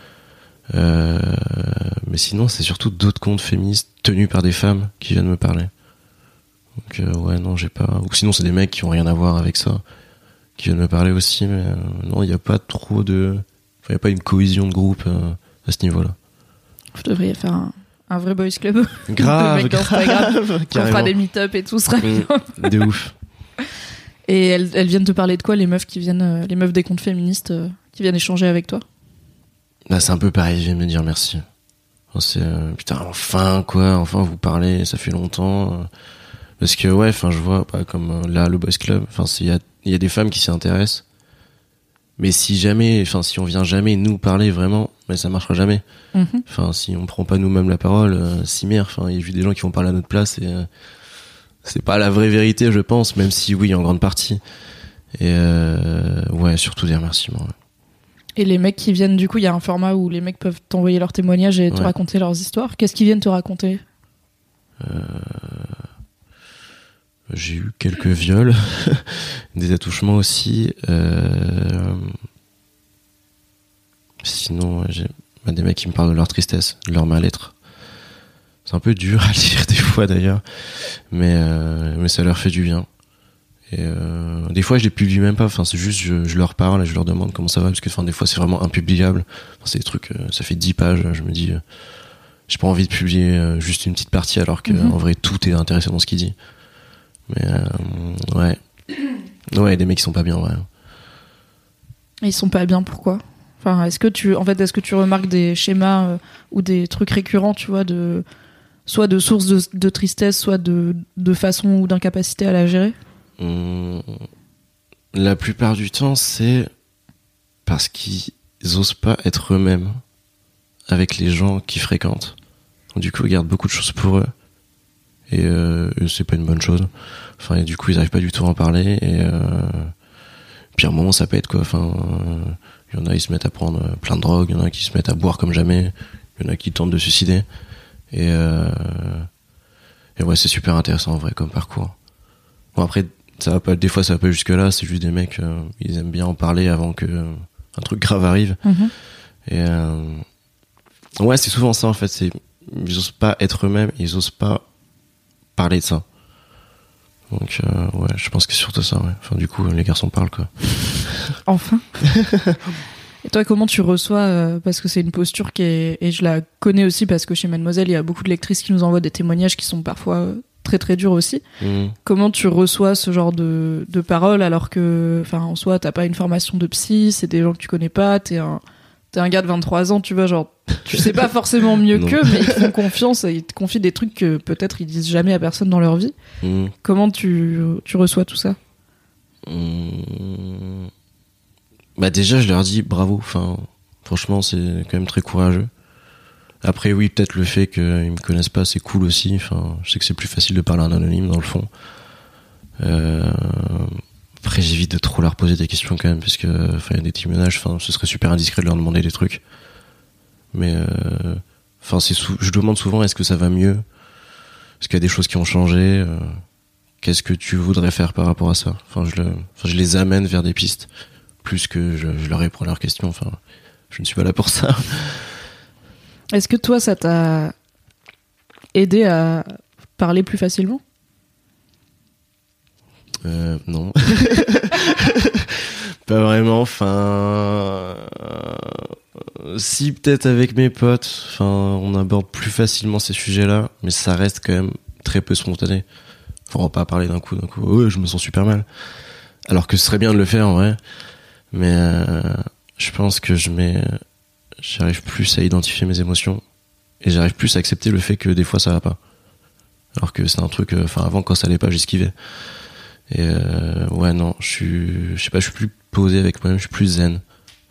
Mais sinon, c'est surtout d'autres comptes féministes tenus par des femmes qui viennent me parler. Donc, ouais, non, j'ai pas. Ou sinon, c'est des mecs qui ont rien à voir avec ça, qui viennent me parler aussi, mais non, il n'y a pas trop de. Enfin, il n'y a pas une cohésion de groupe à ce niveau-là. Vous devriez faire un vrai boys club. Grave, de mecs d'Instagram. On fera des meet-up et tout, ce sera bien. De ouf. Et elles viennent te parler de quoi, les meufs les meufs des comptes féministes qui viennent échanger avec toi? Là, c'est un peu pareil, je viens de me dire merci. Enfin, c'est putain, enfin vous parlez, ça fait longtemps. Parce que ouais, enfin je vois pas comme là le Boys Club, enfin il y a des femmes qui s'y intéressent. Mais si on vient jamais nous parler vraiment, mais ça marchera jamais. Enfin si on prend pas nous-mêmes la parole, cimer, enfin il y a juste des gens qui vont parler à notre place et c'est pas la vraie vérité, je pense, même si oui, en grande partie. Et ouais, surtout des remerciements. Ouais. Et les mecs qui viennent, du coup, il y a un format où les mecs peuvent t'envoyer leurs témoignages et te raconter leurs histoires. Qu'est-ce qu'ils viennent te raconter? J'ai eu quelques viols, des attouchements aussi. Sinon, j'ai des mecs qui me parlent de leur tristesse, de leur mal-être. C'est un peu dur à lire des fois d'ailleurs, mais ça leur fait du bien. Et des fois je les publie même pas, enfin c'est juste je leur parle et je leur demande comment ça va, parce que enfin des fois c'est vraiment impubliable. Enfin, c'est des trucs, ça fait 10 pages, je me dis j'ai pas envie de publier juste une petite partie alors que en vrai tout est intéressant dans ce qu'il dit. Mais ouais, des mecs qui sont pas bien, ouais. Et ils sont pas bien, pourquoi? Enfin, est-ce que tu remarques des schémas ou des trucs récurrents, tu vois, soit de sources de tristesse, soit de façon ou d'incapacité à la gérer? La plupart du temps, c'est parce qu'ils osent pas être eux-mêmes avec les gens qu'ils fréquentent. Donc, du coup, ils gardent beaucoup de choses pour eux. Et c'est pas une bonne chose. Enfin, et du coup, ils arrivent pas du tout à en parler. Et puis à un moment, ça peut être quoi. Enfin, il y en a, ils se mettent à prendre plein de drogues. Il y en a qui se mettent à boire comme jamais. Il y en a qui tentent de se suicider. Et ouais, c'est super intéressant en vrai comme parcours. Bon, après, des fois ça va pas jusque là, c'est juste des mecs, ils aiment bien en parler avant que un truc grave arrive. Et ouais, c'est souvent ça en fait, ils osent pas être eux-mêmes, ils osent pas parler de ça. Donc ouais, je pense que c'est surtout ça, ouais. Enfin du coup, les garçons parlent quoi. Enfin. Et toi, comment tu reçois, parce que c'est une posture et je la connais aussi parce que chez Mademoiselle, il y a beaucoup de lectrices qui nous envoient des témoignages qui sont parfois très très durs aussi. Comment tu reçois ce genre de paroles alors que, enfin, en soi, t'as pas une formation de psy, c'est des gens que tu connais pas, t'es un gars de 23 ans, tu vois, genre, tu sais pas forcément mieux qu'eux, mais ils te font confiance et ils te confient des trucs que peut-être ils disent jamais à personne dans leur vie. Comment tu reçois tout ça? Bah déjà, je leur dis bravo. Enfin, franchement, c'est quand même très courageux. Après, oui, peut-être le fait qu'ils me connaissent pas, c'est cool aussi. Enfin, je sais que c'est plus facile de parler à un anonyme dans le fond. Après, j'évite de trop leur poser des questions quand même, parce que, enfin, il y a des témoignages. Enfin, ce serait super indiscret de leur demander des trucs. Mais, enfin, je demande souvent est-ce que ça va mieux, est-ce qu'il y a des choses qui ont changé. Qu'est-ce que tu voudrais faire par rapport à ça? Enfin, je les amène vers des pistes. Plus que je leur réponds à leurs questions. Enfin, je ne suis pas là pour ça. Est-ce que toi, ça t'a aidé à parler plus facilement? Non. Pas vraiment. Enfin, si, peut-être avec mes potes. Enfin, on aborde plus facilement ces sujets-là, mais ça reste quand même très peu spontané. Enfin, on va pas parler d'un coup. Ouais, je me sens super mal. Alors que ce serait bien de le faire en vrai. Mais je pense que j'arrive plus à identifier mes émotions et j'arrive plus à accepter le fait que des fois ça va pas. Alors que c'est un truc, enfin avant quand ça allait pas, j'esquivais. Et ouais non, je sais pas, je suis plus posé avec moi-même, je suis plus zen.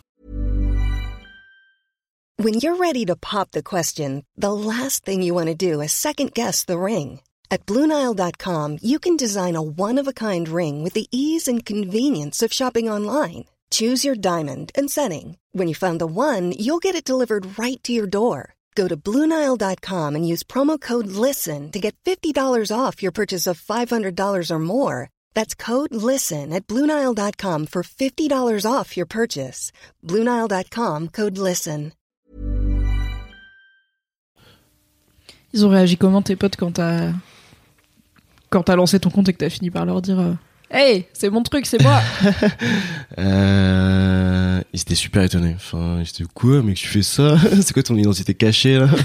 When you're ready to pop the question, the last thing you want to do is second guess the ring. At BlueNile.com, you can design a one-of-a-kind ring with the ease and convenience of shopping online. Choose your diamond and setting. When you find the one, you'll get it delivered right to your door. Go to BlueNile.com and use promo code LISTEN to get $50 off your purchase of $500 or more. That's code LISTEN at BlueNile.com for $50 off your purchase. BlueNile.com, code LISTEN. Ils ont réagi comment tes potes quand t'as lancé ton compte et que t'as fini par leur dire hey, c'est mon truc, c'est moi. Ils étaient super étonnés. Enfin, ils étaient quoi, mec, tu fais ça? C'est quoi ton identité cachée là?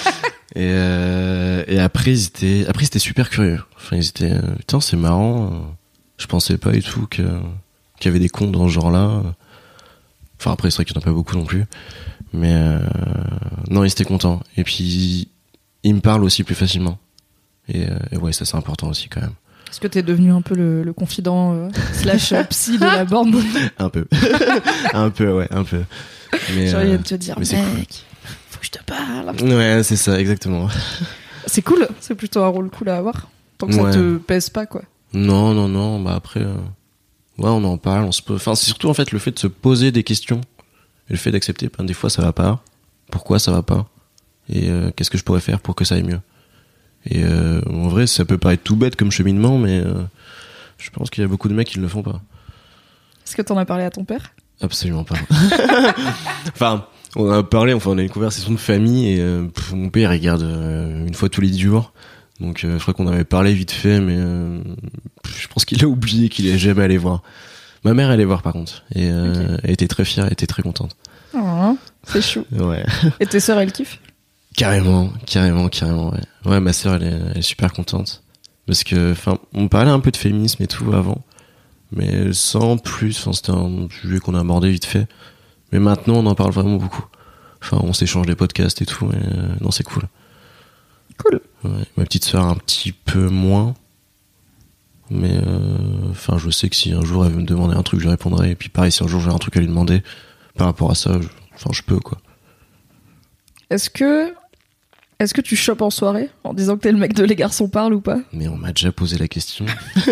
Et après, ils étaient super curieux. Enfin, ils étaient, putain, c'est marrant. Je pensais pas et tout qu'il y avait des comptes dans ce genre-là. Enfin, après, c'est vrai qu'il y en a pas beaucoup non plus. Mais non, ils étaient contents. Et puis, ils me parlent aussi plus facilement. Et ouais, ça c'est important aussi quand même. Est-ce que t'es devenu un peu le confident slash psy de la bande? Un peu. Un peu, ouais, un peu. Mais, genre, il vient de te dire, mec, cool. faut que je te parle. Ouais, c'est ça, exactement. C'est cool, c'est plutôt un rôle cool à avoir. Tant que ça te pèse pas, quoi. Non, bah après, ouais, on en parle, enfin, c'est surtout en fait le fait de se poser des questions et le fait d'accepter, des fois ça va pas, pourquoi ça va pas, et qu'est-ce que je pourrais faire pour que ça aille mieux. Et en vrai, ça peut paraître tout bête comme cheminement, mais je pense qu'il y a beaucoup de mecs qui ne le font pas. Est-ce que t'en as parlé à ton père? Absolument pas. Enfin, on a parlé, on a une conversation de famille, et mon père il regarde une fois tous les 10 jours. Donc je crois qu'on avait parlé vite fait, mais je pense qu'il a oublié, qu'il est jamais allé voir. Ma mère allait voir par contre, et elle était très fière, elle était très contente. Oh, c'est chou. Ouais. Et tes sœurs, elles kiffent? Carrément, ouais. Ouais, ma sœur, elle est super contente. Parce que, enfin, on parlait un peu de féminisme et tout avant, mais sans plus. Enfin, c'était un sujet qu'on a abordé vite fait. Mais maintenant, on en parle vraiment beaucoup. Enfin, on s'échange les podcasts et tout, et non, c'est cool. Cool. Ouais, ma petite sœur un petit peu moins. Mais, enfin, je sais que si un jour elle veut me demander un truc, je lui répondrai. Et puis pareil, si un jour j'ai un truc à lui demander, par rapport à ça, je peux, quoi. Est-ce que tu chopes en soirée en disant que t'es le mec de Les Garçons Parlent ou pas? Mais on m'a déjà posé la question.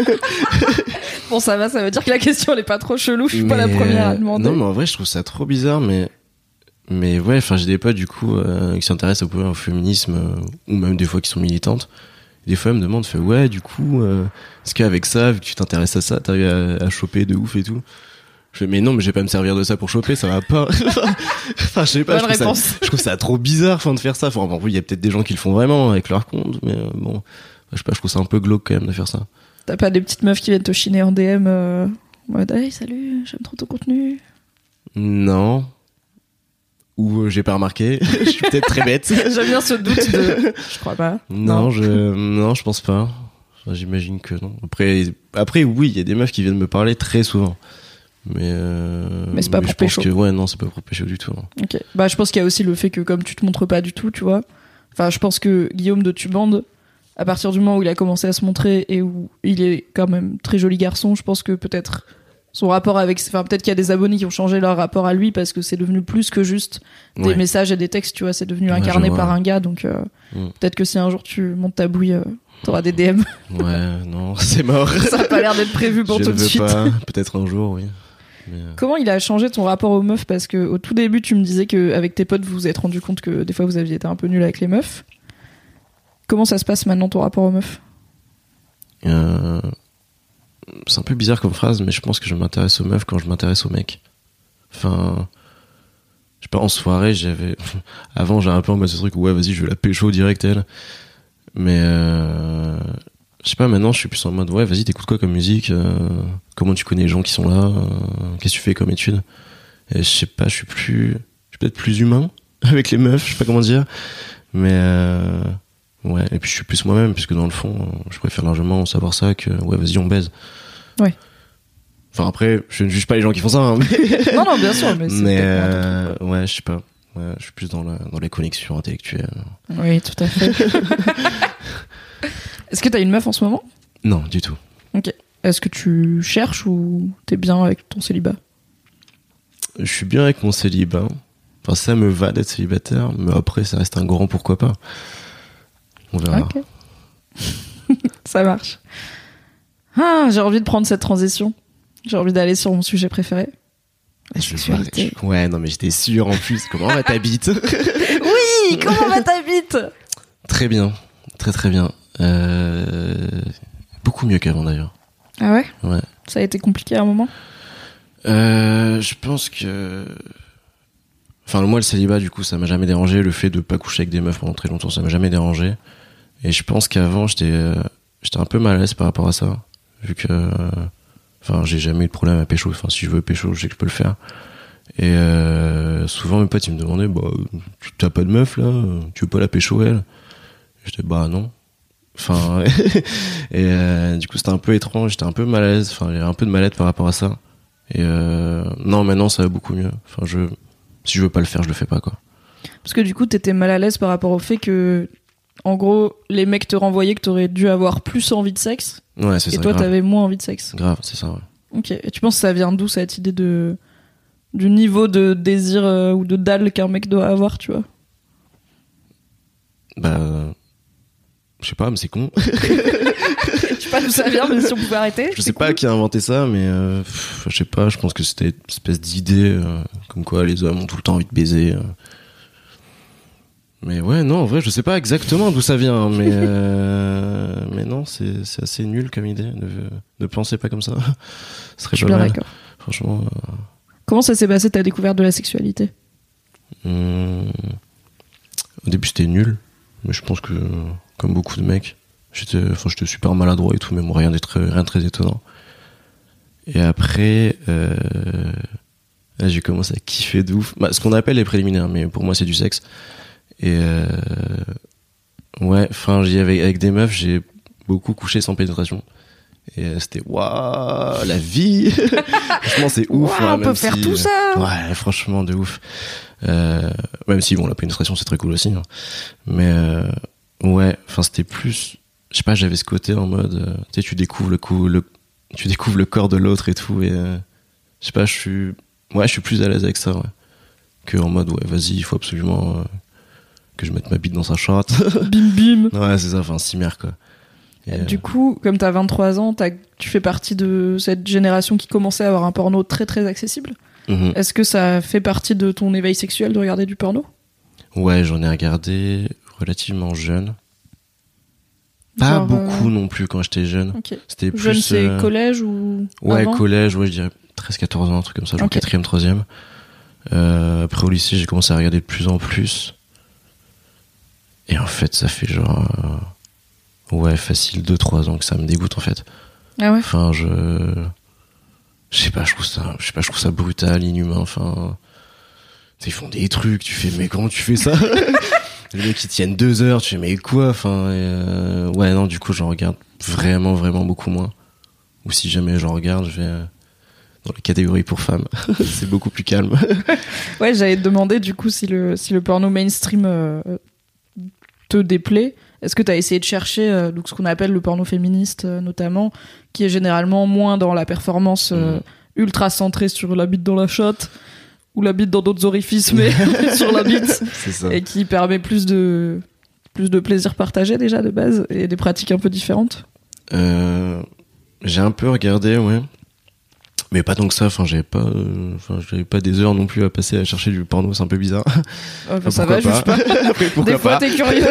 Bon, ça va, ça veut dire que la question elle est pas trop chelou, je suis pas la première à demander. Non, mais en vrai, je trouve ça trop bizarre, mais ouais, enfin, j'ai des potes du coup qui s'intéressent au féminisme ou même des fois qui sont militantes. Des fois, elles me demandent, ouais, du coup, est-ce qu'avec ça, vu que tu t'intéresses à ça, t'arrives à choper de ouf et tout? Je fais, mais non, mais je vais pas me servir de ça pour choper, ça va pas. Enfin, je sais pas, je trouve ça trop bizarre, de faire ça. Enfin, oui, il y a peut-être des gens qui le font vraiment avec leur compte, mais bon, je sais pas, je trouve ça un peu glauque quand même de faire ça. T'as pas des petites meufs qui viennent te chiner en DM en mode, hey, salut, j'aime trop ton contenu? Non, ou j'ai pas remarqué. Je suis peut-être très bête. J'aime bien ce doute de... Je crois pas. Non, je pense pas. Enfin, j'imagine que non. Après, oui, il y a des meufs qui viennent me parler très souvent. Mais c'est pas pour pécho. Non, c'est pas pour pécho du tout. Non. Ok. Bah, je pense qu'il y a aussi le fait que comme tu te montres pas du tout, tu vois. Enfin, je pense que Guillaume de Tubande, à partir du moment où il a commencé à se montrer et où il est quand même très joli garçon, je pense que peut-être son rapport avec... Enfin, peut-être qu'il y a des abonnés qui ont changé leur rapport à lui parce que c'est devenu plus que juste des messages et des textes, tu vois. C'est devenu incarné par un gars, donc peut-être que si un jour tu montes ta bouille, t'auras des DM. Ouais, non, c'est mort. Ça a pas l'air d'être prévu pour tout de suite. Pas. Peut-être un jour, oui. Mais Comment il a changé ton rapport aux meufs? Parce que au tout début, tu me disais qu'avec tes potes, vous vous êtes rendu compte que des fois, vous aviez été un peu nul avec les meufs. Comment ça se passe maintenant, ton rapport aux meufs? C'est un peu bizarre comme phrase, mais je pense que je m'intéresse aux meufs quand je m'intéresse aux mecs. Enfin, je sais pas, en soirée, avant, j'avais un peu en mode ce truc où, ouais, vas-y, je vais la pécho direct, elle. Mais, je sais pas, maintenant, je suis plus en mode, ouais, vas-y, t'écoutes quoi comme musique, comment tu connais les gens qui sont là, qu'est-ce que tu fais comme études. Et je sais pas, je suis peut-être plus humain avec les meufs, je sais pas comment dire. Mais, ouais, et puis je suis plus moi-même, puisque dans le fond, je préfère largement savoir ça que, ouais, vas-y, on baise. Ouais. Enfin, après, je ne juge pas les gens qui font ça, hein, mais... Non, bien sûr, mais c'est ouais, je sais pas. Ouais, je suis plus dans les connexions intellectuelles. Oui, tout à fait. Est-ce que t'as une meuf en ce moment? Non, du tout. Ok. Est-ce que tu cherches ou t'es bien avec ton célibat? Je suis bien avec mon célibat. Enfin, ça me va d'être célibataire, mais après, ça reste un grand pourquoi pas. On verra. Ok. Ça marche. Ah, j'ai envie de prendre cette transition. J'ai envie d'aller sur mon sujet préféré. La sexualité. Ouais, non, mais j'étais sûr en plus. Comment va ta bite? Oui, comment va ta bite? Très bien. Très très bien. Beaucoup mieux qu'avant d'ailleurs. Ah ouais? Ouais. Ça a été compliqué à un moment? Je pense que... Enfin, moi, le célibat, du coup, ça m'a jamais dérangé. Le fait de pas coucher avec des meufs pendant très longtemps, ça m'a jamais dérangé. Et je pense qu'avant, j'étais un peu mal à l'aise par rapport à ça. Vu que... Enfin, j'ai jamais eu de problème à pécho. Enfin, si je veux pécho, je sais que je peux le faire. Et souvent, mes potes, ils me demandaient, bah, tu t'as pas de meuf, là? Tu veux pas la pécho, elle? J'étais, bah, non. Enfin, et du coup, c'était un peu étrange. J'étais un peu mal à l'aise. Enfin, j'avais un peu de mal-être par rapport à ça. Et non, maintenant, ça va beaucoup mieux. Enfin, si je veux pas le faire, je le fais pas, quoi. Parce que du coup, t'étais mal à l'aise par rapport au fait que, en gros, les mecs te renvoyaient que t'aurais dû avoir plus envie de sexe. Ouais, c'est ça. Et toi, grave. t'avais moins envie de sexe. Grave, c'est ça, ouais. Ok. Et tu penses que ça vient d'où, cette idée du niveau de désir ou de dalle qu'un mec doit avoir, tu vois? Bah, je sais pas, mais c'est con. Je sais pas d'où ça vient, mais si on pouvait arrêter. Je sais pas qui a inventé ça, mais je sais pas, je pense que c'était une espèce d'idée comme quoi les hommes ont tout le temps envie de baiser. Mais ouais, non, en vrai, je sais pas exactement d'où ça vient, mais non, c'est assez nul comme idée. Ne pensez pas comme ça. Ce serait Je suis pas bien mal. d'accord. Franchement. Comment ça s'est passé ta découverte de la sexualité? Au début, c'était nul, mais je pense que, comme beaucoup de mecs, j'étais super maladroit et tout, mais bon, rien de très étonnant. Et après, là, j'ai commencé à kiffer de ouf. Bah, ce qu'on appelle les préliminaires, mais pour moi, c'est du sexe. Et ouais, enfin, avec des meufs, j'ai beaucoup couché sans pénétration. Et c'était waouh, la vie. Franchement, c'est ouf. Wow, hein, on peut faire tout ça. Ouais, franchement, de ouf. Même si bon, la pénétration, c'est très cool aussi. Hein. Mais ouais, enfin, c'était plus. Je sais pas, j'avais ce côté en mode, tu sais, tu découvres le corps de l'autre et tout. Et je sais pas, je suis plus à l'aise avec ça, ouais. Que en mode, ouais, vas-y, il faut absolument que je mette ma bite dans sa chatte. Bim bim. Ouais, c'est ça, enfin, cimer, quoi. Et, du coup, comme t'as 23 ans, tu fais partie de cette génération qui commençait à avoir un porno très très accessible. Est-ce que ça fait partie de ton éveil sexuel de regarder du porno? Ouais, j'en ai regardé relativement jeune. Pas beaucoup non plus quand j'étais jeune. Okay. C'était plus... Jeune, c'est collège ou... Ouais, avant? collège, ouais, je dirais 13-14 ans, un truc comme ça, genre 4e, 3e. Après au lycée, j'ai commencé à regarder de plus en plus. Et en fait, ça fait genre... ouais, facile 2-3 ans que ça me dégoûte, en fait. Ah ouais? Enfin, je sais pas, je trouve ça brutal, inhumain, enfin... ils font des trucs, tu fais mais comment tu fais ça? Les mecs ils tiennent 2 heures, tu fais mais quoi? Enfin ouais non, du coup j'en regarde vraiment beaucoup moins. Ou si jamais j'en regarde, je vais dans les catégories pour femmes. C'est beaucoup plus calme. Ouais, j'allais te demander du coup si le porno mainstream te déplaît. Est-ce que t'as essayé de chercher donc ce qu'on appelle le porno féministe notamment, qui est généralement moins dans la performance ultra centrée sur la bite dans la chatte ou la bite dans d'autres orifices, mais sur la bite. C'est ça. Et qui permet plus de plaisir partagé déjà de base et des pratiques un peu différentes. J'ai un peu regardé, ouais. Mais pas tant que ça, j'avais pas des heures non plus à passer à chercher du porno, c'est un peu bizarre. Ça va, juge pas. Des fois, t'es curieux.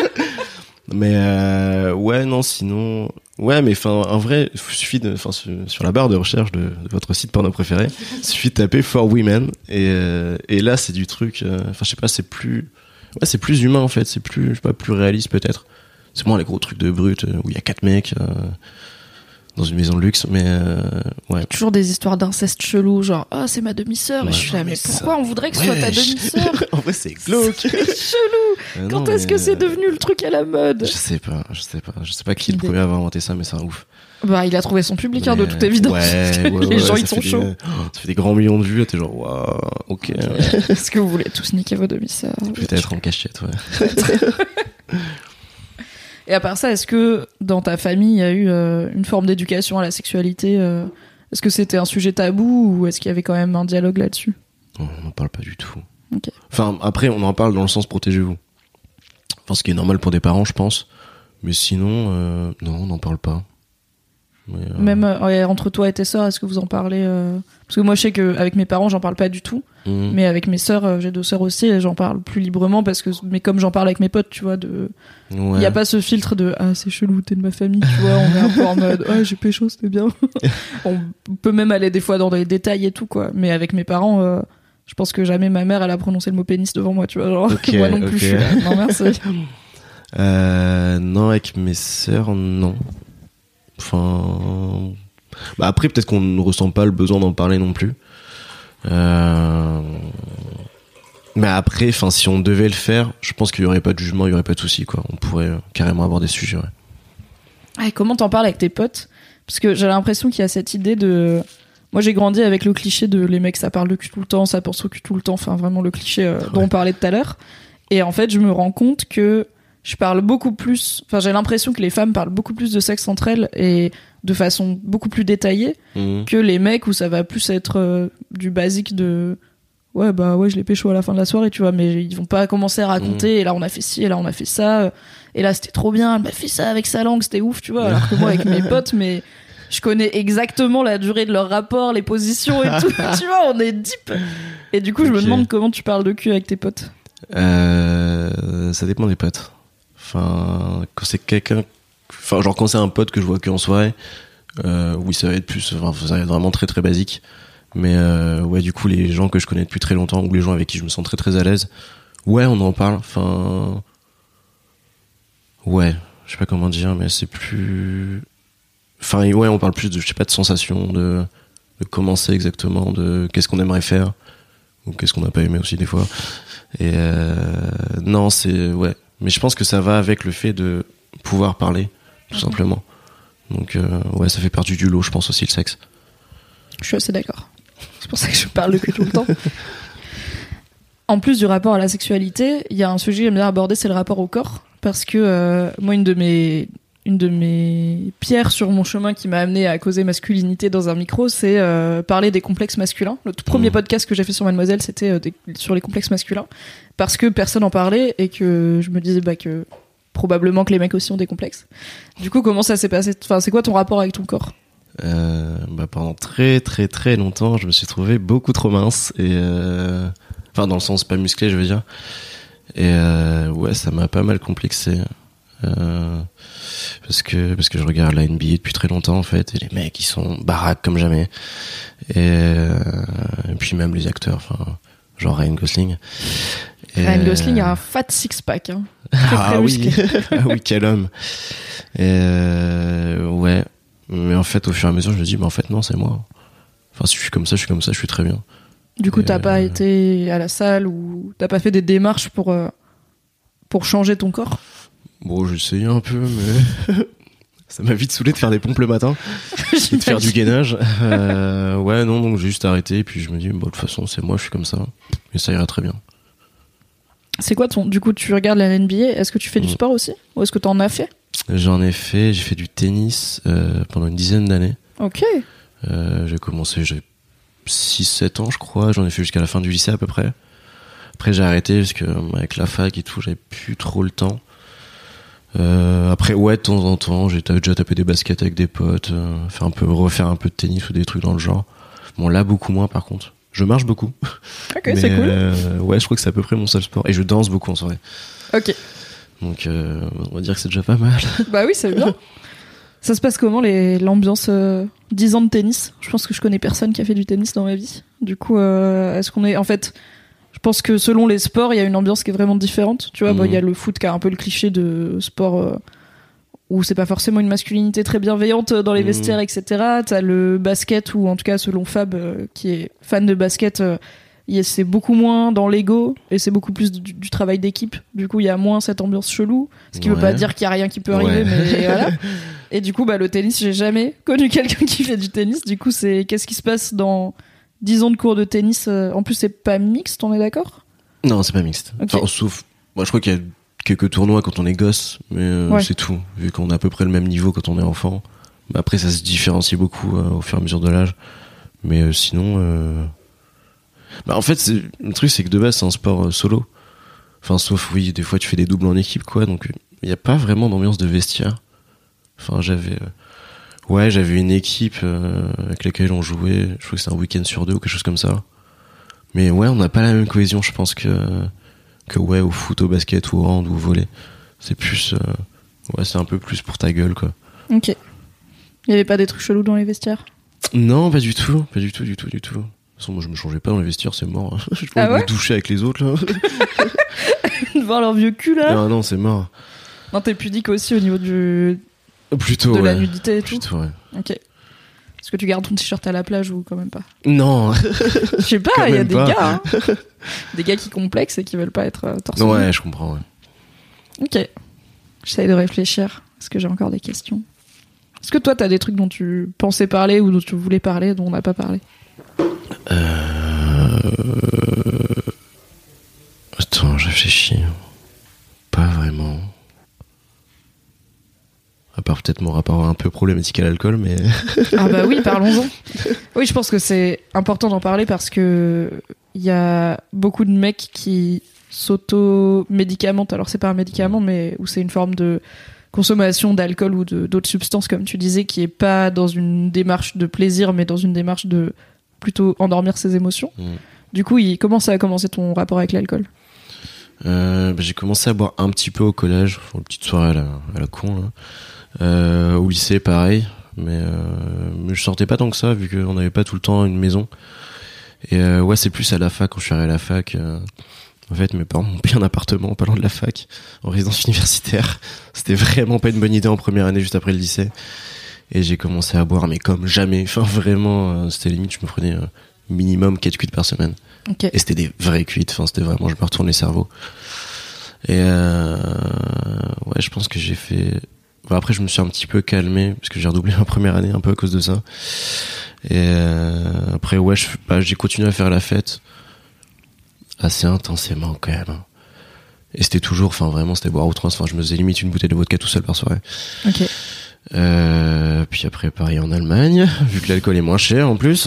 Mais ouais, non, sinon... Ouais, mais en vrai, il suffit sur la barre de recherche de votre site porno préféré, il suffit de taper For Women, et là, c'est du truc... je sais pas, c'est plus humain, en fait, c'est plus, je sais pas, plus réaliste, peut-être. C'est moins les gros trucs de brut, où il y a 4 mecs... dans une maison de luxe, mais ouais. Toujours des histoires d'inceste chelou, genre c'est ma demi-sœur, et je suis là, mais pourquoi on voudrait que ce soit ta demi-sœur? En vrai, c'est glauque. C'est chelou. Quand est-ce que c'est devenu le truc à la mode? Je sais pas qui le premier à avoir inventé ça, mais c'est un ouf. Bah, il a trouvé son public, de toute évidence. Ouais, les gens, ils sont chauds. Ça fait des grands millions de vues, et t'es genre, waouh, ok. Est-ce que vous voulez tous niquer vos demi-sœurs? Peut-être en cachette, ouais. Et à part ça, est-ce que dans ta famille, il y a eu une forme d'éducation à la sexualité Est-ce que c'était un sujet tabou ou est-ce qu'il y avait quand même un dialogue là-dessus? On n'en parle pas du tout. Okay. Enfin, après, on en parle dans le sens protégez-vous. Enfin, ce qui est normal pour des parents, je pense. Mais sinon, non, on n'en parle pas. Mais, même entre toi et tes sœurs, est-ce que vous en parlez Parce que moi, je sais qu'avec mes parents, j'en parle pas du tout. Mais avec mes sœurs, j'ai 2 sœurs aussi, et j'en parle plus librement mais comme j'en parle avec mes potes, tu vois, il y a pas ce filtre de c'est chelou, t'es de ma famille, tu vois, on est un peu en mode j'ai pécho, c'était bien. On peut même aller des fois dans des détails et tout, quoi. Mais avec mes parents, je pense que jamais ma mère elle a prononcé le mot pénis devant moi, tu vois, genre moi non plus. Je suis là, non merci. Non, avec mes sœurs, non. Enfin, après peut-être qu'on ne ressent pas le besoin d'en parler non plus. Mais après, si on devait le faire, je pense qu'il y aurait pas de jugement, il y aurait pas de souci, quoi. On pourrait carrément avoir des sujets. Ouais. Et comment t'en parles avec tes potes? Parce que j'ai l'impression qu'il y a cette idée de. Moi, j'ai grandi avec le cliché de les mecs, ça parle de cul tout le temps, ça pense au cul tout le temps. Enfin, vraiment le cliché dont on parlait tout à l'heure. Et en fait, je me rends compte que je parle beaucoup plus. Enfin, j'ai l'impression que les femmes parlent beaucoup plus de sexe entre elles et de façon beaucoup plus détaillée que les mecs où ça va plus être du basique de. Ouais, je l'ai pécho à la fin de la soirée, tu vois, mais ils vont pas commencer à raconter, et là on a fait ci, et là on a fait ça, et là c'était trop bien, elle m'a fait ça avec sa langue, c'était ouf, tu vois, alors que moi avec mes potes, mais je connais exactement la durée de leur rapport, les positions et tout, tu vois, on est deep. Et du coup, je me demande comment tu parles de cul avec tes potes. Ça dépend des potes. Enfin, quand c'est quelqu'un, genre quand c'est un pote que je vois que en soirée, oui, ça va être plus, ça va être vraiment très très basique. Mais ouais, du coup, les gens que je connais depuis très longtemps ou les gens avec qui je me sens très très à l'aise, ouais, on en parle. Enfin, ouais, je sais pas comment dire, mais c'est plus. Enfin, ouais, on parle plus de, je sais pas, de sensations, de comment c'est exactement, de qu'est-ce qu'on aimerait faire ou qu'est-ce qu'on n'a pas aimé aussi des fois. Et non, c'est ouais. Mais je pense que ça va avec le fait de pouvoir parler, tout simplement. Donc ouais, ça fait partie du lot, je pense aussi le sexe. Je suis assez d'accord. C'est pour ça que je parle de cul tout le temps. En plus du rapport à la sexualité, il y a un sujet que j'aime bien aborder, c'est le rapport au corps. Parce que moi, une de mes pierres sur mon chemin qui m'a amené à causer masculinité dans un micro, c'est parler des complexes masculins. Le tout premier podcast que j'ai fait sur Mademoiselle, c'était sur les complexes masculins. Parce que personne en parlait et que je me disais que probablement que les mecs aussi ont des complexes. Du coup, comment ça s'est passé? Enfin, c'est quoi ton rapport avec ton corps? Pendant très très très longtemps, je me suis trouvé beaucoup trop mince et enfin dans le sens pas musclé, je veux dire. Et ouais, ça m'a pas mal complexé. Parce que je regarde la NBA depuis très longtemps en fait, et les mecs ils sont baraques comme jamais. Et puis même les acteurs, enfin genre Ryan Gosling. Ryan Gosling a un fat six-pack. Hein. Très oui, ah oui, quel homme. Et ouais. Mais en fait, au fur et à mesure, je me dis, en fait, non, c'est moi. Enfin, si je suis comme ça, je suis très bien. Du coup, t'as pas été à la salle ou t'as pas fait des démarches pour changer ton corps? Bon, j'ai essayé un peu, mais ça m'a vite saoulé de faire des pompes le matin et de faire du gainage. Ouais, non, donc j'ai juste arrêté et puis je me dis, bon, de toute façon, c'est moi, je suis comme ça et ça ira très bien. C'est quoi du coup, tu regardes la NBA, est-ce que tu fais du sport aussi? Ou est-ce que t'en as fait? J'en ai fait, j'ai fait du tennis pendant une dizaine d'années. Ok. J'ai commencé, j'ai 6-7 ans, je crois. J'en ai fait jusqu'à la fin du lycée à peu près. Après, j'ai arrêté parce que avec la fac et tout, j'avais plus trop le temps. Après, ouais, de temps en temps, j'ai déjà tapé des baskets avec des potes, refaire un peu de tennis ou des trucs dans le genre. Bon, là, beaucoup moins par contre. Je marche beaucoup. Ok, mais, c'est cool. Ouais, je crois que c'est à peu près mon seul sport. Et je danse beaucoup en soirée. Ok. Donc, on va dire que c'est déjà pas mal. Bah oui, c'est bien. Ça se passe comment l'ambiance 10 ans de tennis? Je pense que je connais personne qui a fait du tennis dans ma vie. Du coup, est-ce qu'on est... En fait, je pense que selon les sports, il y a une ambiance qui est vraiment différente. Tu vois, il y a le foot qui a un peu le cliché de sport où c'est pas forcément une masculinité très bienveillante dans les vestiaires, etc. T'as le basket où, en tout cas, selon Fab, qui est fan de basket... c'est beaucoup moins dans l'ego et c'est beaucoup plus du travail d'équipe. Du coup, il y a moins cette ambiance chelou. Ce qui veut pas dire qu'il y a rien qui peut arriver, mais voilà. Et du coup, le tennis, j'ai jamais connu quelqu'un qui fait du tennis. Du coup, qu'est-ce qui se passe dans 10 ans de cours de tennis? En plus, c'est pas mixte, on est d'accord? Non, c'est pas mixte. Okay. Enfin, sauf, moi, je crois qu'il y a quelques tournois quand on est gosse, mais c'est tout. Vu qu'on a à peu près le même niveau quand on est enfant. Après, ça se différencie beaucoup au fur et à mesure de l'âge. Mais sinon... en fait, le truc, c'est que de base, c'est un sport solo. Enfin, sauf, oui, des fois, tu fais des doubles en équipe, quoi. Donc, il n'y a pas vraiment d'ambiance de vestiaire. Enfin, j'avais une équipe avec laquelle on jouait. Je crois que c'était un week-end sur 2 ou quelque chose comme ça. Mais ouais, on n'a pas la même cohésion, je pense, que ouais, au foot, au basket, ou au hand, ou au volley. C'est plus... c'est un peu plus pour ta gueule, quoi. Ok. Il n'y avait pas des trucs chelous dans les vestiaires? Non, pas du tout. Pas du tout. De toute façon, moi, je me changeais pas dans les vestiaires, c'est mort. Je peux me doucher avec les autres, là. Voir leur vieux cul, là. Non, c'est mort. Non, t'es pudique aussi au niveau de la nudité et tout. Plutôt, ouais. Ok. Est-ce que tu gardes ton t-shirt à la plage ou quand même pas? Non. Je sais pas, il y a des gars. Des gars qui complexent et qui veulent pas être torse nu. Ouais, je comprends, ouais. Ok. J'essaye de réfléchir. Est-ce que j'ai encore des questions? Est-ce que toi, t'as des trucs dont tu pensais parler ou dont tu voulais parler, dont on n'a pas parlé? Attends, je réfléchis. Pas vraiment. À part peut-être mon rapport un peu problématique à l'alcool, mais... Ah bah oui, parlons-en. Oui, je pense que c'est important d'en parler parce que il y a beaucoup de mecs qui s'auto-médicamentent. Alors c'est pas un médicament, mais où c'est une forme de consommation d'alcool ou d'autres substances, comme tu disais, qui est pas dans une démarche de plaisir, mais dans une démarche de plutôt endormir ses émotions. Du coup, comment ça a commencé ton rapport avec l'alcool? J'ai commencé à boire un petit peu au collège, une petite soirée à la con, là. Au lycée, pareil, mais je sortais pas tant que ça, vu qu'on n'avait pas tout le temps une maison. Et ouais, c'est plus à la fac, quand je suis arrivé à la fac. En fait, mes parents m'ont payé un appartement pas loin de la fac, en résidence universitaire. C'était vraiment pas une bonne idée en première année, juste après le lycée. Et j'ai commencé à boire, mais comme jamais. Enfin, vraiment, c'était limite, je me prenais minimum 4 cuites par semaine. Okay. Et c'était des vraies cuites. Enfin, c'était vraiment, je me retourne les cerveaux. Et ouais, je pense que j'ai fait... Bon, après, je me suis un petit peu calmé, parce que j'ai redoublé ma première année un peu à cause de ça. Et après, ouais, j'ai continué à faire la fête assez intensément quand même. Et c'était toujours, enfin vraiment, c'était boire outrance. Enfin, je me faisais limite une bouteille de vodka tout seul par soirée. Ok. Puis après, pareil en Allemagne, vu que l'alcool est moins cher en plus,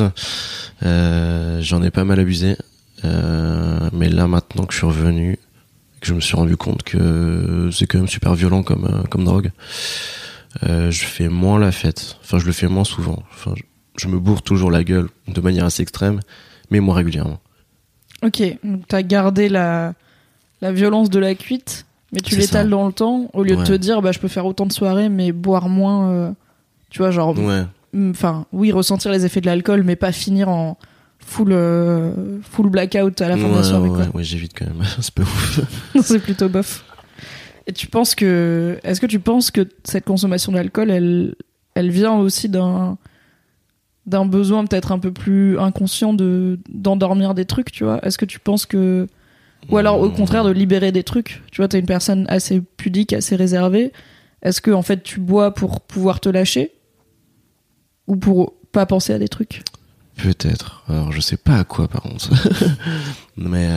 j'en ai pas mal abusé. Mais là, maintenant que je suis revenu, que je me suis rendu compte que c'est quand même super violent comme drogue, je fais moins la fête. Enfin, je le fais moins souvent. Enfin, je me bourre toujours la gueule de manière assez extrême, mais moins régulièrement. Ok, donc t'as gardé la violence de la cuite, mais tu l'étales dans le temps, au lieu de te dire, bah, je peux faire autant de soirées, mais boire moins, tu vois, genre, enfin, oui, ressentir les effets de l'alcool, mais pas finir en full blackout à la fin de la soirée, quoi. Ouais, j'évite quand même, c'est pas ouf. C'est plutôt bof. Et est-ce que tu penses que cette consommation d'alcool, elle vient aussi d'un besoin peut-être un peu plus inconscient d'endormir des trucs, tu vois. Est-ce que tu penses que... Ou alors au contraire de libérer des trucs. Tu vois, t'es une personne assez pudique, assez réservée. Est-ce que en fait tu bois pour pouvoir te lâcher ou pour pas penser à des trucs? Peut-être. Alors je sais pas à quoi par contre. Mais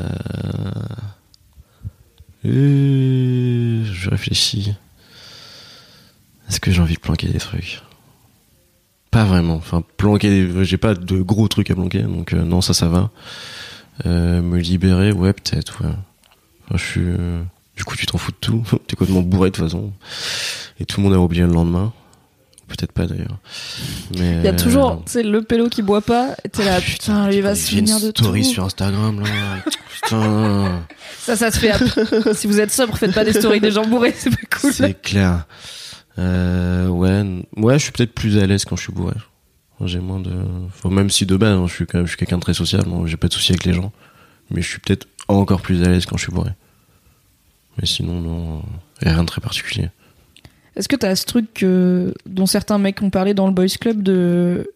je réfléchis. Est-ce que j'ai envie de planquer des trucs? Pas vraiment. Enfin, j'ai pas de gros trucs à planquer, donc non, ça va. Me libérer, ouais, peut-être, ouais. Enfin, je suis... Du coup, tu t'en fous de tout. T'es complètement bourré de toute façon. Et tout le monde a oublié le lendemain. Peut-être pas d'ailleurs. Mais il y a toujours, tu sais, le pélo qui boit pas. Et t'es là, putain, il va se souvenir de tout. Story sur Instagram, là. Putain. Ça se fait. Si vous êtes sobre, faites pas des stories des gens bourrés, c'est pas cool. C'est clair. Ouais, je suis peut-être plus à l'aise quand je suis bourré. J'ai moins de... Enfin, même si de base, je suis quelqu'un de très social, bon, j'ai pas de soucis avec les gens. Mais je suis peut-être encore plus à l'aise quand je suis bourré. Mais sinon, non, y a rien de très particulier. Est-ce que t'as ce truc dont certains mecs ont parlé dans le Boys Club de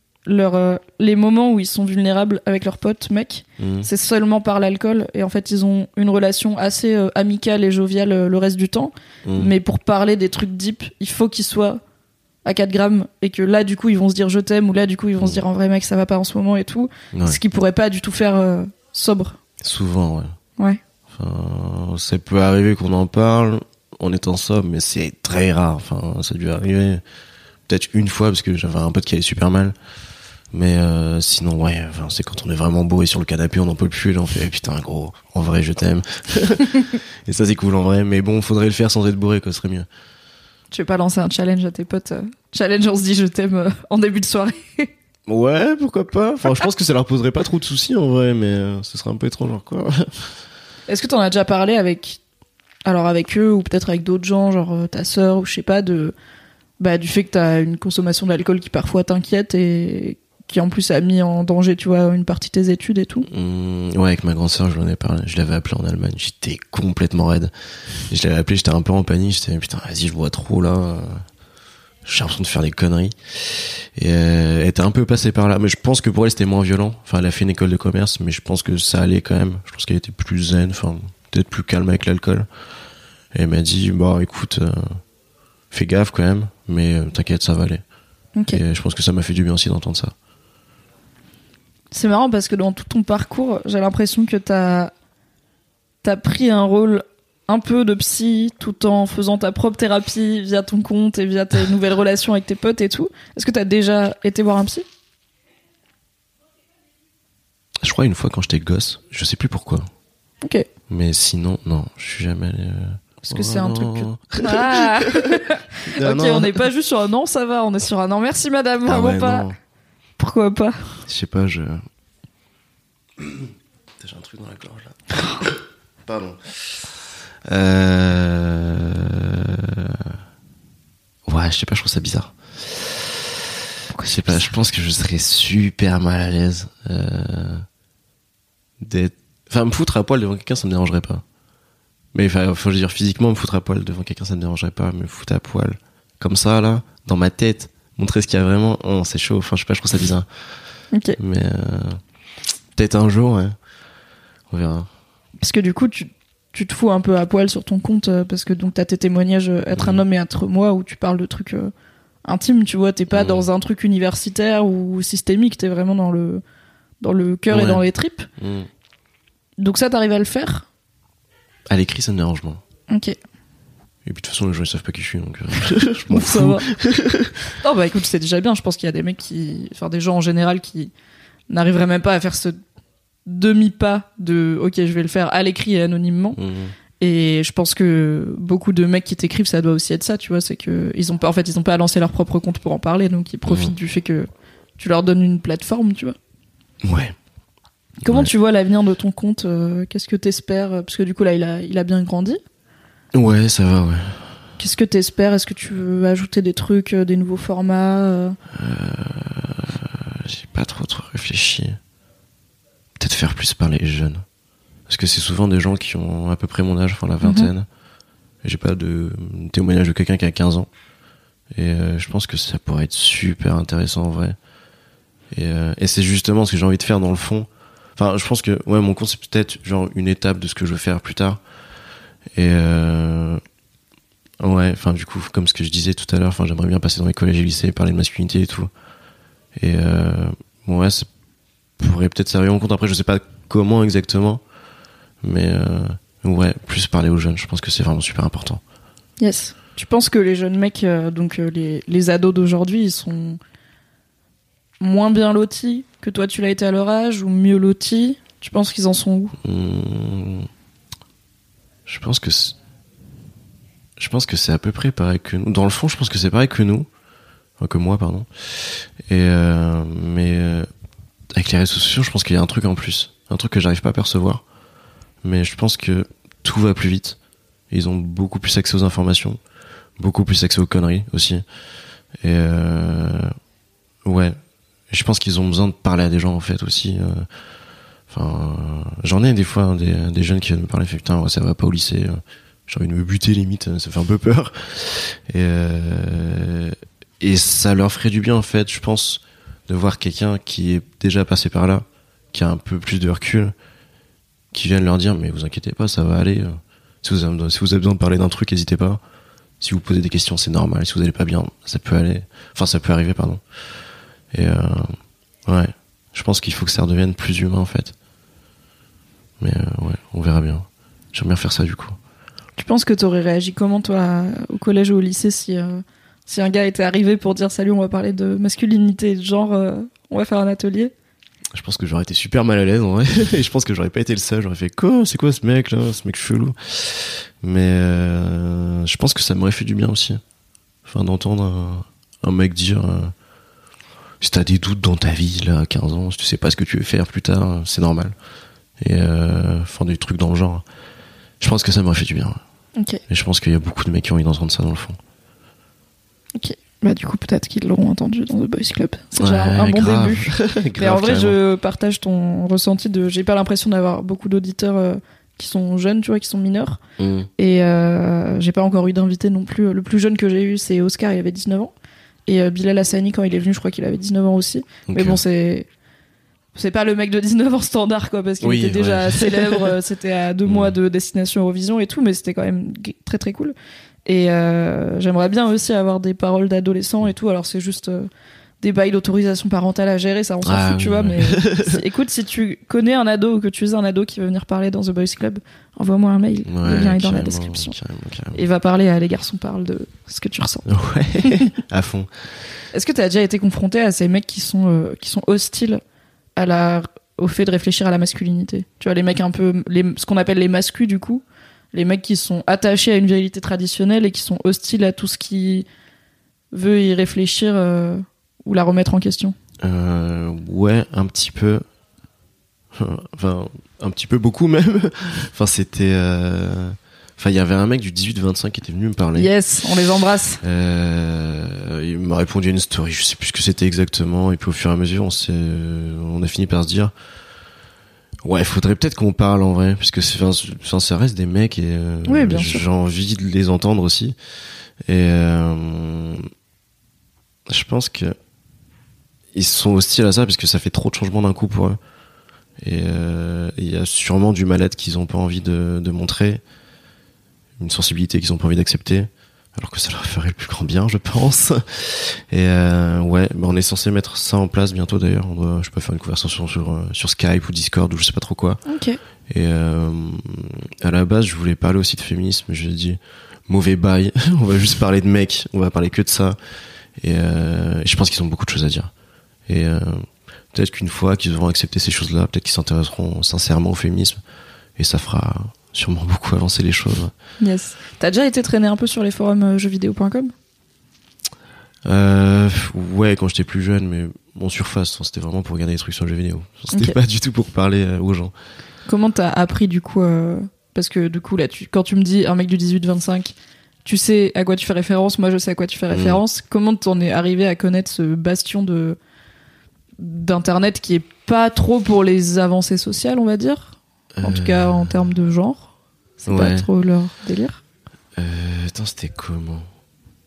les moments où ils sont vulnérables avec leurs potes mecs, c'est seulement par l'alcool et en fait ils ont une relation assez amicale et joviale le reste du temps, mais pour parler des trucs deep, il faut qu'ils soient à 4 grammes et que là du coup ils vont se dire je t'aime ou là du coup ils vont se dire en vrai mec ça va pas en ce moment et tout, ce qu'ils pourraient pas du tout faire sobre. Souvent, ouais. Ouais. Enfin, ça peut arriver qu'on en parle en étant sobre, mais c'est très rare. Enfin, ça a dû arriver peut-être une fois parce que j'avais un pote qui allait super mal. Mais sinon, ouais, enfin, c'est quand on est vraiment bourré sur le canapé, on n'en peut plus, là on fait putain gros, en vrai je t'aime. Et ça c'est cool en vrai, mais bon, faudrait le faire sans être bourré, quoi, ce serait mieux. Tu veux pas lancer un challenge à tes potes challenge on se dit je t'aime en début de soirée? Ouais, pourquoi pas. Enfin, je pense que ça leur poserait pas trop de soucis en vrai, mais ce serait un peu étrange genre quoi. Est-ce que t'en as déjà parlé avec eux ou peut-être avec d'autres gens, genre ta sœur ou je sais pas, du fait que t'as une consommation d'alcool qui parfois t'inquiète et qui en plus a mis en danger, tu vois, une partie de tes études et tout? Ouais, avec ma grande sœur, je l'en ai parlé. Je l'avais appelé en Allemagne. J'étais complètement raide. Et je l'avais appelé, j'étais un peu en panique. J'étais, putain, vas-y, je bois trop, là. J'ai l'impression de faire des conneries. Et elle était un peu passée par là. Mais je pense que pour elle, c'était moins violent. Enfin, elle a fait une école de commerce, mais je pense que ça allait quand même. Je pense qu'elle était plus zen, enfin, peut-être plus calme avec l'alcool. Et elle m'a dit, bah, écoute, fais gaffe quand même, mais t'inquiète, ça va aller. Okay. Et je pense que ça m'a fait du bien aussi d'entendre ça. C'est marrant parce que dans tout ton parcours, j'ai l'impression que t'as pris un rôle un peu de psy tout en faisant ta propre thérapie via ton compte et via tes nouvelles relations avec tes potes et tout. Est-ce que t'as déjà été voir un psy? Je crois une fois quand j'étais gosse, je sais plus pourquoi. Ok. Mais sinon, non, je suis jamais allé... Parce que c'est un truc que... Ah ok, non. On n'est pas juste sur un non, ça va, on est sur un non, merci madame, vraiment ouais, pas. Non. Pourquoi pas? Je sais pas, j'ai un truc dans la gorge là. Pardon. Ouais, je sais pas, je trouve ça bizarre. Pourquoi je sais pas, je pense que je serais super mal à l'aise d'être... Enfin, me foutre à poil devant quelqu'un, ça me dérangerait pas. Mais faut dire physiquement, me foutre à poil devant quelqu'un, ça me dérangerait pas. Me foutre à poil comme ça là, dans ma tête, montrer ce qu'il y a vraiment, oh, c'est chaud. Enfin, je sais pas, je trouve ça bizarre. Ok. Mais peut-être un jour, ouais. On verra. Parce que du coup, tu te fous un peu à poil sur ton compte parce que donc t'as tes témoignages être un homme et être moi où tu parles de trucs intimes, tu vois, t'es pas dans un truc universitaire ou systémique, t'es vraiment dans le cœur et dans les tripes. Donc ça, t'arrives à le faire? À l'écrit, ça me dérange moins. Ok. Et puis de toute façon, les gens ils savent pas qui je suis, donc je m'en fous. Ça va. Non, bah écoute, c'est déjà bien. Je pense qu'il y a des mecs des gens en général qui n'arriveraient même pas à faire ce demi-pas de ok, je vais le faire à l'écrit et anonymement. Et je pense que beaucoup de mecs qui t'écrivent, ça doit aussi être ça, tu vois, c'est que ils ont pas à lancer leur propre compte pour en parler, donc ils profitent du fait que tu leur donnes une plateforme, tu vois. Ouais. Comment tu vois l'avenir de ton compte? Qu'est-ce que t'espères? Parce que du coup là, il a bien grandi. Ouais, ça va, ouais. Qu'est-ce que t'espères? Est-ce que tu veux ajouter des trucs, des nouveaux formats? J'ai pas trop réfléchi. Peut-être faire plus parler les jeunes. Parce que c'est souvent des gens qui ont à peu près mon âge, enfin la vingtaine. J'ai pas de témoignage de quelqu'un qui a 15 ans. Et je pense que ça pourrait être super intéressant en vrai. Et c'est justement ce que j'ai envie de faire dans le fond. Enfin, je pense que mon compte c'est peut-être genre une étape de ce que je veux faire plus tard. Et enfin du coup, comme ce que je disais tout à l'heure, enfin j'aimerais bien passer dans les collèges et lycées, parler de masculinité et tout. Et ça pourrait peut-être servir mon compte. Après, je sais pas comment exactement, mais plus parler aux jeunes. Je pense que c'est vraiment super important. Yes. Tu penses que les jeunes mecs, les ados d'aujourd'hui, ils sont moins bien lotis que toi tu l'as été à leur âge ou mieux lotis? Tu penses qu'ils en sont où? Je pense que c'est à peu près pareil que nous. Dans le fond, je pense que c'est pareil que nous. Enfin, que moi, pardon. Et mais avec les réseaux sociaux, je pense qu'il y a un truc en plus. Un truc que j'arrive pas à percevoir. Mais je pense que tout va plus vite. Ils ont beaucoup plus accès aux informations. Beaucoup plus accès aux conneries aussi. Et je pense qu'ils ont besoin de parler à des gens en fait aussi. J'en ai des fois des jeunes qui viennent me parler, fait putain ça va pas au lycée, j'ai envie de me buter limite, ça fait un peu peur. Et ça leur ferait du bien en fait, je pense, de voir quelqu'un qui est déjà passé par là, qui a un peu plus de recul, qui vient leur dire mais vous inquiétez pas, ça va aller. Si vous avez besoin de parler d'un truc, n'hésitez pas. Si vous posez des questions, c'est normal. Si vous allez pas bien, ça peut arriver, pardon. Et je pense qu'il faut que ça redevienne plus humain en fait. Mais on verra bien. J'aimerais bien faire ça du coup. Tu penses que t'aurais réagi comment toi au collège ou au lycée si un gars était arrivé pour dire salut, on va parler de masculinité et de genre, on va faire un atelier? Je pense que j'aurais été super mal à l'aise en vrai. Et je pense que j'aurais pas été le seul. J'aurais fait quoi? C'est quoi ce mec là? Ce mec chelou. Mais je pense que ça m'aurait fait du bien aussi. Enfin, d'entendre un mec dire si t'as des doutes dans ta vie là, à 15 ans, si tu sais pas ce que tu veux faire plus tard, c'est normal. Et des trucs dans le genre. Je pense que ça m'aurait fait du bien. Ouais. Ok. Et je pense qu'il y a beaucoup de mecs qui ont envie d'entendre ça dans le fond. Ok. Bah du coup peut-être qu'ils l'auront entendu dans The Boys Club. C'est déjà un bon début. Mais en vrai, je partage ton ressenti j'ai pas l'impression d'avoir beaucoup d'auditeurs qui sont jeunes, tu vois, qui sont mineurs. Et j'ai pas encore eu d'invité non plus. Le plus jeune que j'ai eu, c'est Oscar, il avait 19 ans. Et Bilal Hassani, quand il est venu, je crois qu'il avait 19 ans aussi. Okay. Mais bon, c'est pas le mec de 19 ans standard, quoi, parce qu'il était déjà célèbre. C'était à 2 mois de destination Eurovision et tout, mais c'était quand même très très cool. Et j'aimerais bien aussi avoir des paroles d'adolescents et tout. Alors c'est juste des bails d'autorisation parentale à gérer, ça on s'en fout, tu vois. Mais écoute, si tu connais un ado ou que tu es un ado qui veut venir parler dans The Boys Club, envoie-moi un mail. Le lien est dans la description. Carrément. Et va parler à Les Garçons Parlent de ce que tu ressens. Ouais, à fond. Est-ce que tu as déjà été confronté à ces mecs qui sont hostiles au fait de réfléchir à la masculinité? Tu vois, les mecs un peu, ce qu'on appelle les mascus du coup. Les mecs qui sont attachés à une virilité traditionnelle et qui sont hostiles à tout ce qui veut y réfléchir ou la remettre en question. Ouais, un petit peu. Enfin, un petit peu beaucoup même. Enfin, c'était... Enfin, il y avait un mec du 18-25 qui était venu me parler. Yes, on les embrasse. Il m'a répondu à une story, je sais plus ce que c'était exactement. Et puis au fur et à mesure, on a fini par se dire... Ouais, faudrait peut-être qu'on parle en vrai, puisque ça reste des mecs et oui, bien sûr. J'ai envie de les entendre aussi. Et je pense que ils sont hostiles à ça parce que ça fait trop de changements d'un coup pour eux. Et il y a sûrement du mal-être qu'ils ont pas envie de montrer, une sensibilité qu'ils ont pas envie d'accepter, alors que ça leur ferait le plus grand bien, je pense. Et on est censé mettre ça en place bientôt d'ailleurs. Je peux faire une conversation sur Skype ou Discord ou je sais pas trop quoi. Ok. Et à la base, je voulais parler aussi de féminisme, mais j'ai dit mauvais bail. On va juste parler de mecs, on va parler que de ça. Et je pense qu'ils ont beaucoup de choses à dire. Et peut-être qu'une fois qu'ils auront accepté ces choses-là, peut-être qu'ils s'intéresseront sincèrement au féminisme, et ça fera sûrement beaucoup avancer les choses. Yes. T'as déjà été traîné un peu sur les forums jeuxvideo.com? Ouais, quand j'étais plus jeune, mais en surface, c'était vraiment pour regarder des trucs sur le jeu vidéo. C'était pas du tout pour parler aux gens. Comment t'as appris du coup parce que du coup là, quand tu me dis un mec du 18-25, tu sais à quoi tu fais référence, moi je sais à quoi tu fais référence. Comment t'en es arrivé à connaître ce bastion d'internet qui est pas trop pour les avancées sociales, on va dire? En tout cas, en termes de genre. C'est pas trop leur délire. Attends, c'était comment?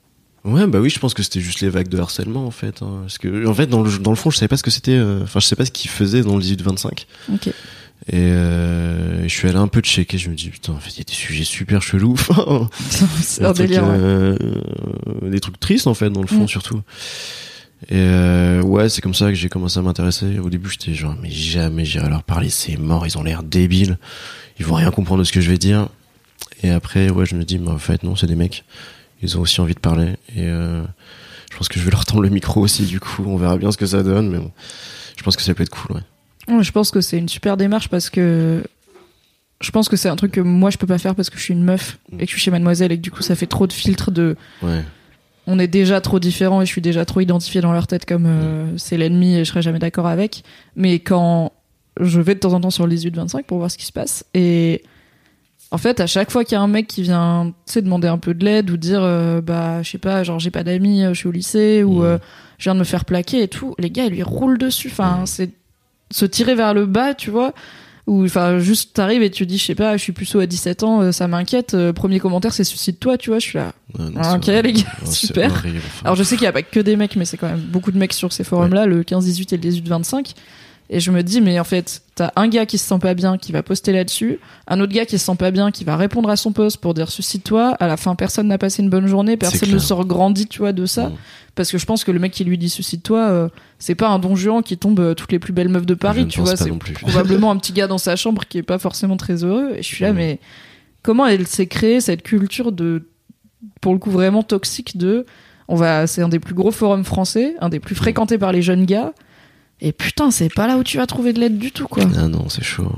Ouais, bah oui, je pense que c'était juste les vagues de harcèlement en fait. Hein. Parce que en fait, dans le fond, je savais pas ce que c'était. Enfin, je sais pas ce qu'ils faisaient dans le 18-25. Ok. Et je suis allé un peu checker. Je me dis putain, en fait, il y a des sujets super chelous. C'est un délire. Des trucs tristes en fait, dans le fond surtout. Et ouais, c'est comme ça que j'ai commencé à m'intéresser. Au début, j'étais genre, mais jamais j'irai leur parler. C'est mort. Ils ont l'air débiles. Ils vont rien comprendre de ce que je vais dire. Et après, ouais, je me dis, mais en fait, non, c'est des mecs. Ils ont aussi envie de parler. Et je pense que je vais leur tendre le micro aussi, du coup. On verra bien ce que ça donne, mais bon. Je pense que ça peut être cool, ouais. Je pense que c'est une super démarche parce que je pense que c'est un truc que moi, je peux pas faire parce que je suis une meuf et que je suis chez Mademoiselle et que du coup, ça fait trop de filtres de... Ouais. On est déjà trop différents et je suis déjà trop identifiée dans leur tête comme c'est l'ennemi et je serai jamais d'accord avec. Mais quand je vais de temps en temps sur le 18-25 pour voir ce qui se passe et... En fait, à chaque fois qu'il y a un mec qui vient, tu sais, demander un peu de l'aide ou dire, bah, je sais pas, genre, j'ai pas d'amis, je suis au lycée, ou je viens de me faire plaquer et tout, les gars, ils lui roulent dessus. Enfin, c'est se tirer vers le bas, tu vois, ou, enfin, juste t'arrives et tu dis, je sais pas, je suis puceau à 17 ans, ça m'inquiète. Premier commentaire, c'est suicide-toi, tu vois, je suis là. Ouais, non, ok, les gars, super. Horrible, enfin. Alors, je sais qu'il y a pas que des mecs, mais c'est quand même beaucoup de mecs sur ces forums-là, le 15-18 et le 18-25. Et je me dis, mais en fait, t'as un gars qui se sent pas bien, qui va poster là-dessus, un autre gars qui se sent pas bien, qui va répondre à son post pour dire suicide-toi. À la fin, personne n'a passé une bonne journée, personne ne sort grandi, tu vois, de ça. Parce que je pense que le mec qui lui dit suicide-toi, c'est pas un Don Juan qui tombe toutes les plus belles meufs de Paris, tu vois. C'est probablement un petit gars dans sa chambre qui est pas forcément très heureux. Et je suis là, mais comment elle s'est créée cette culture de, pour le coup, vraiment toxique de, c'est un des plus gros forums français, un des plus fréquentés par les jeunes gars. Et putain, c'est pas là où tu vas trouver de l'aide du tout, quoi. Ah non, c'est chaud.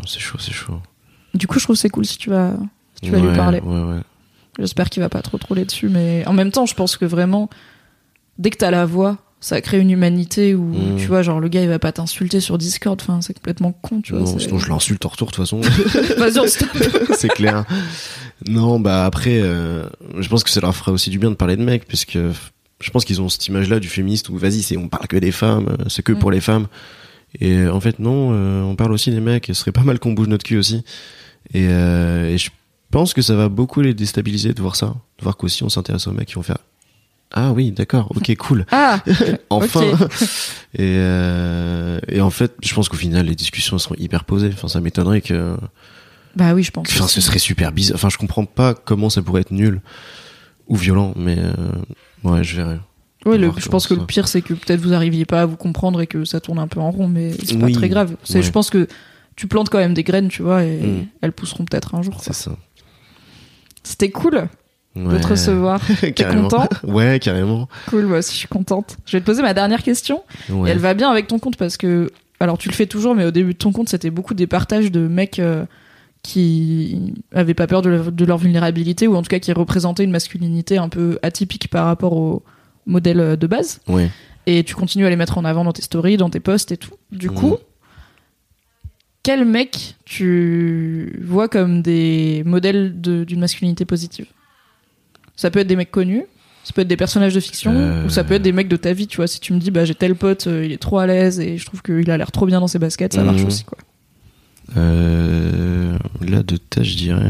Du coup, je trouve que c'est cool si tu vas lui parler. Ouais. J'espère qu'il va pas trop troller dessus, mais en même temps, je pense que vraiment, dès que t'as la voix, ça crée une humanité où, tu vois, genre, le gars, il va pas t'insulter sur Discord, enfin, c'est complètement con, tu vois. Non, sinon je l'insulte en retour, de toute façon. Vas-y, on stop. C'est clair. Non, bah après, je pense que ça leur ferait aussi du bien de parler de mecs, puisque je pense qu'ils ont cette image-là du féministe où vas-y, on parle que des femmes, c'est que pour les femmes. Et en fait, non, on parle aussi des mecs. Et ce serait pas mal qu'on bouge notre cul aussi. Et je pense que ça va beaucoup les déstabiliser de voir ça, de voir qu'aussi on s'intéresse aux mecs qui vont faire ah oui, d'accord, ok, cool. Ah, enfin. Okay. Et en fait, je pense qu'au final, les discussions seront hyper posées. Enfin, ça m'étonnerait que. Bah oui, je pense. Enfin, ce serait super bizarre. Enfin, je comprends pas comment ça pourrait être nul ou violent, mais. Ouais, je verrai. Ouais, je pense que le pire, c'est que peut-être vous arriviez pas à vous comprendre et que ça tourne un peu en rond, mais c'est pas très grave. Je pense que tu plantes quand même des graines, tu vois, et elles pousseront peut-être un jour. C'est ça. C'était cool de te recevoir. T'es content ? Ouais, carrément. Cool, moi aussi je suis contente. Je vais te poser ma dernière question. Ouais. Et elle va bien avec ton compte parce que, alors tu le fais toujours, mais au début de ton compte, c'était beaucoup des partages de mecs qui avaient pas peur de leur vulnérabilité, ou en tout cas qui représentaient une masculinité un peu atypique par rapport au modèle de base. Ouais. Et tu continues à les mettre en avant dans tes stories, dans tes posts et tout. Du coup, quel mec tu vois comme des modèles d'une masculinité positive ? Ça peut être des mecs connus, ça peut être des personnages de fiction, ou ça peut être des mecs de ta vie, tu vois. Si tu me dis, bah j'ai tel pote, il est trop à l'aise et je trouve qu'il a l'air trop bien dans ses baskets, ça marche aussi, quoi. Là de tête je dirais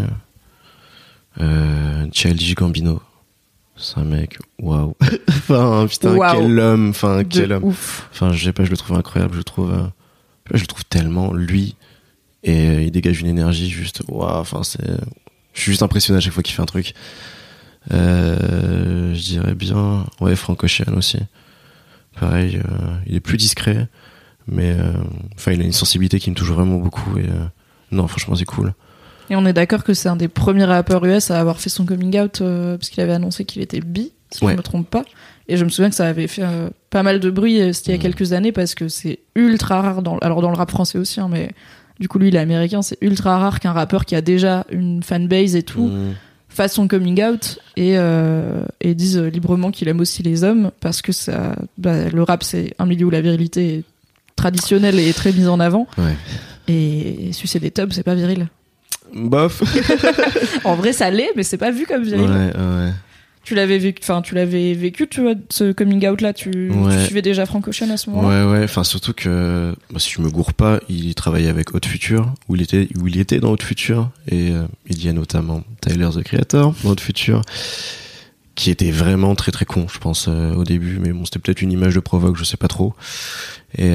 Childish Gambino, c'est un mec waouh. Enfin putain, quel homme, enfin quel homme, enfin je sais pas, je le trouve incroyable, je le trouve tellement lui, et il dégage une énergie juste waouh, enfin je suis juste impressionné à chaque fois qu'il fait un truc. Je dirais bien Frank Ocean aussi, pareil, il est plus discret, mais il a une sensibilité qui me touche vraiment beaucoup, et non, franchement c'est cool. Et on est d'accord que c'est un des premiers rappeurs US à avoir fait son coming out, parce qu'il avait annoncé qu'il était bi, si je me trompe pas. Et je me souviens que ça avait fait pas mal de bruit, c'était il y a quelques années, parce que c'est ultra rare dans le rap français aussi, hein, mais du coup lui il est américain, c'est ultra rare qu'un rappeur qui a déjà une fanbase et tout fasse son coming out et dise librement qu'il aime aussi les hommes, parce que ça, le rap c'est un milieu où la virilité est traditionnelle et très mise en avant. Ouais. Et sucer des tubs, c'est pas viril. Bof. En vrai, ça l'est, mais c'est pas vu comme viril. Ouais. Tu l'avais vécu, tu vois, ce coming out là. Tu suivais déjà Frank Ocean à ce moment-là. Ouais. Enfin, surtout que, si je me gourre pas, il travaillait avec Haute Future, où il était dans Haute Future, et il y a notamment Tyler the Creator dans Haute Future. qui était vraiment très très con, je pense, au début, mais bon, c'était peut-être une image de provoque, je sais pas trop. Et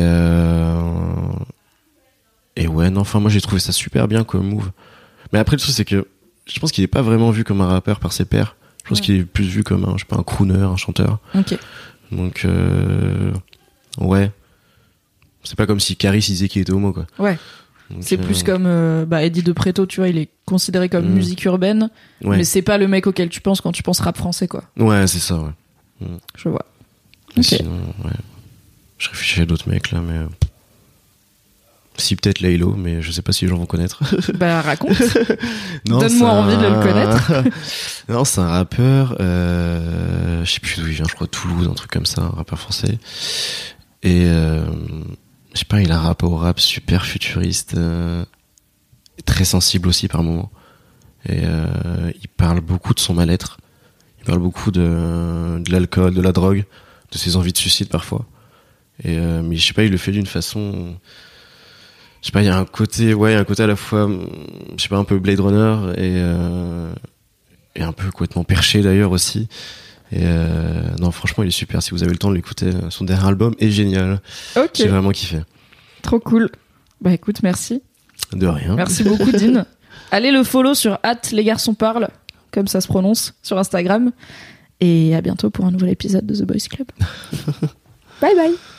ouais, non, enfin, moi j'ai trouvé ça super bien comme move. Mais après, le truc, c'est que je pense qu'il est pas vraiment vu comme un rappeur par ses pairs. Je pense qu'il est plus vu comme un, je sais pas, un crooner, un chanteur. Ok. Donc, ouais. C'est pas comme si Caris disait qu'il était homo, quoi. Ouais. Donc, c'est plus comme Eddie De Pretto, tu vois, il est considéré comme musique urbaine, ouais. mais c'est pas le mec auquel tu penses quand tu penses rap français, quoi. Ouais, c'est ça, ouais. Je vois. Mais Ok. sinon, ouais. Je réfléchis à d'autres mecs, là, mais... Si, peut-être Laylo, mais je sais pas si les gens vont connaître. Bah, raconte. Non, Donne-moi envie de le connaître. Non, c'est un rappeur, je sais plus d'où il vient, je crois Toulouse, un truc comme ça, un rappeur français. Et je sais pas, il a un rapport au rap super futuriste, très sensible aussi par moments. Et il parle beaucoup de son mal-être. Il parle beaucoup de l'alcool, de la drogue, de ses envies de suicide parfois. Et mais je sais pas, il le fait d'une façon, je sais pas, il y a un côté à la fois, je sais pas, un peu Blade Runner et un peu complètement perché d'ailleurs aussi. Et non, franchement, il est super. Si vous avez le temps de l'écouter, son dernier album est génial. Ok. J'ai vraiment kiffé. Trop cool. Bah écoute, merci. De rien. Merci beaucoup, Dean. Allez le follow sur @lesgarçonsparlent, comme ça se prononce, sur Instagram. Et à bientôt pour un nouvel épisode de The Boys Club. Bye bye.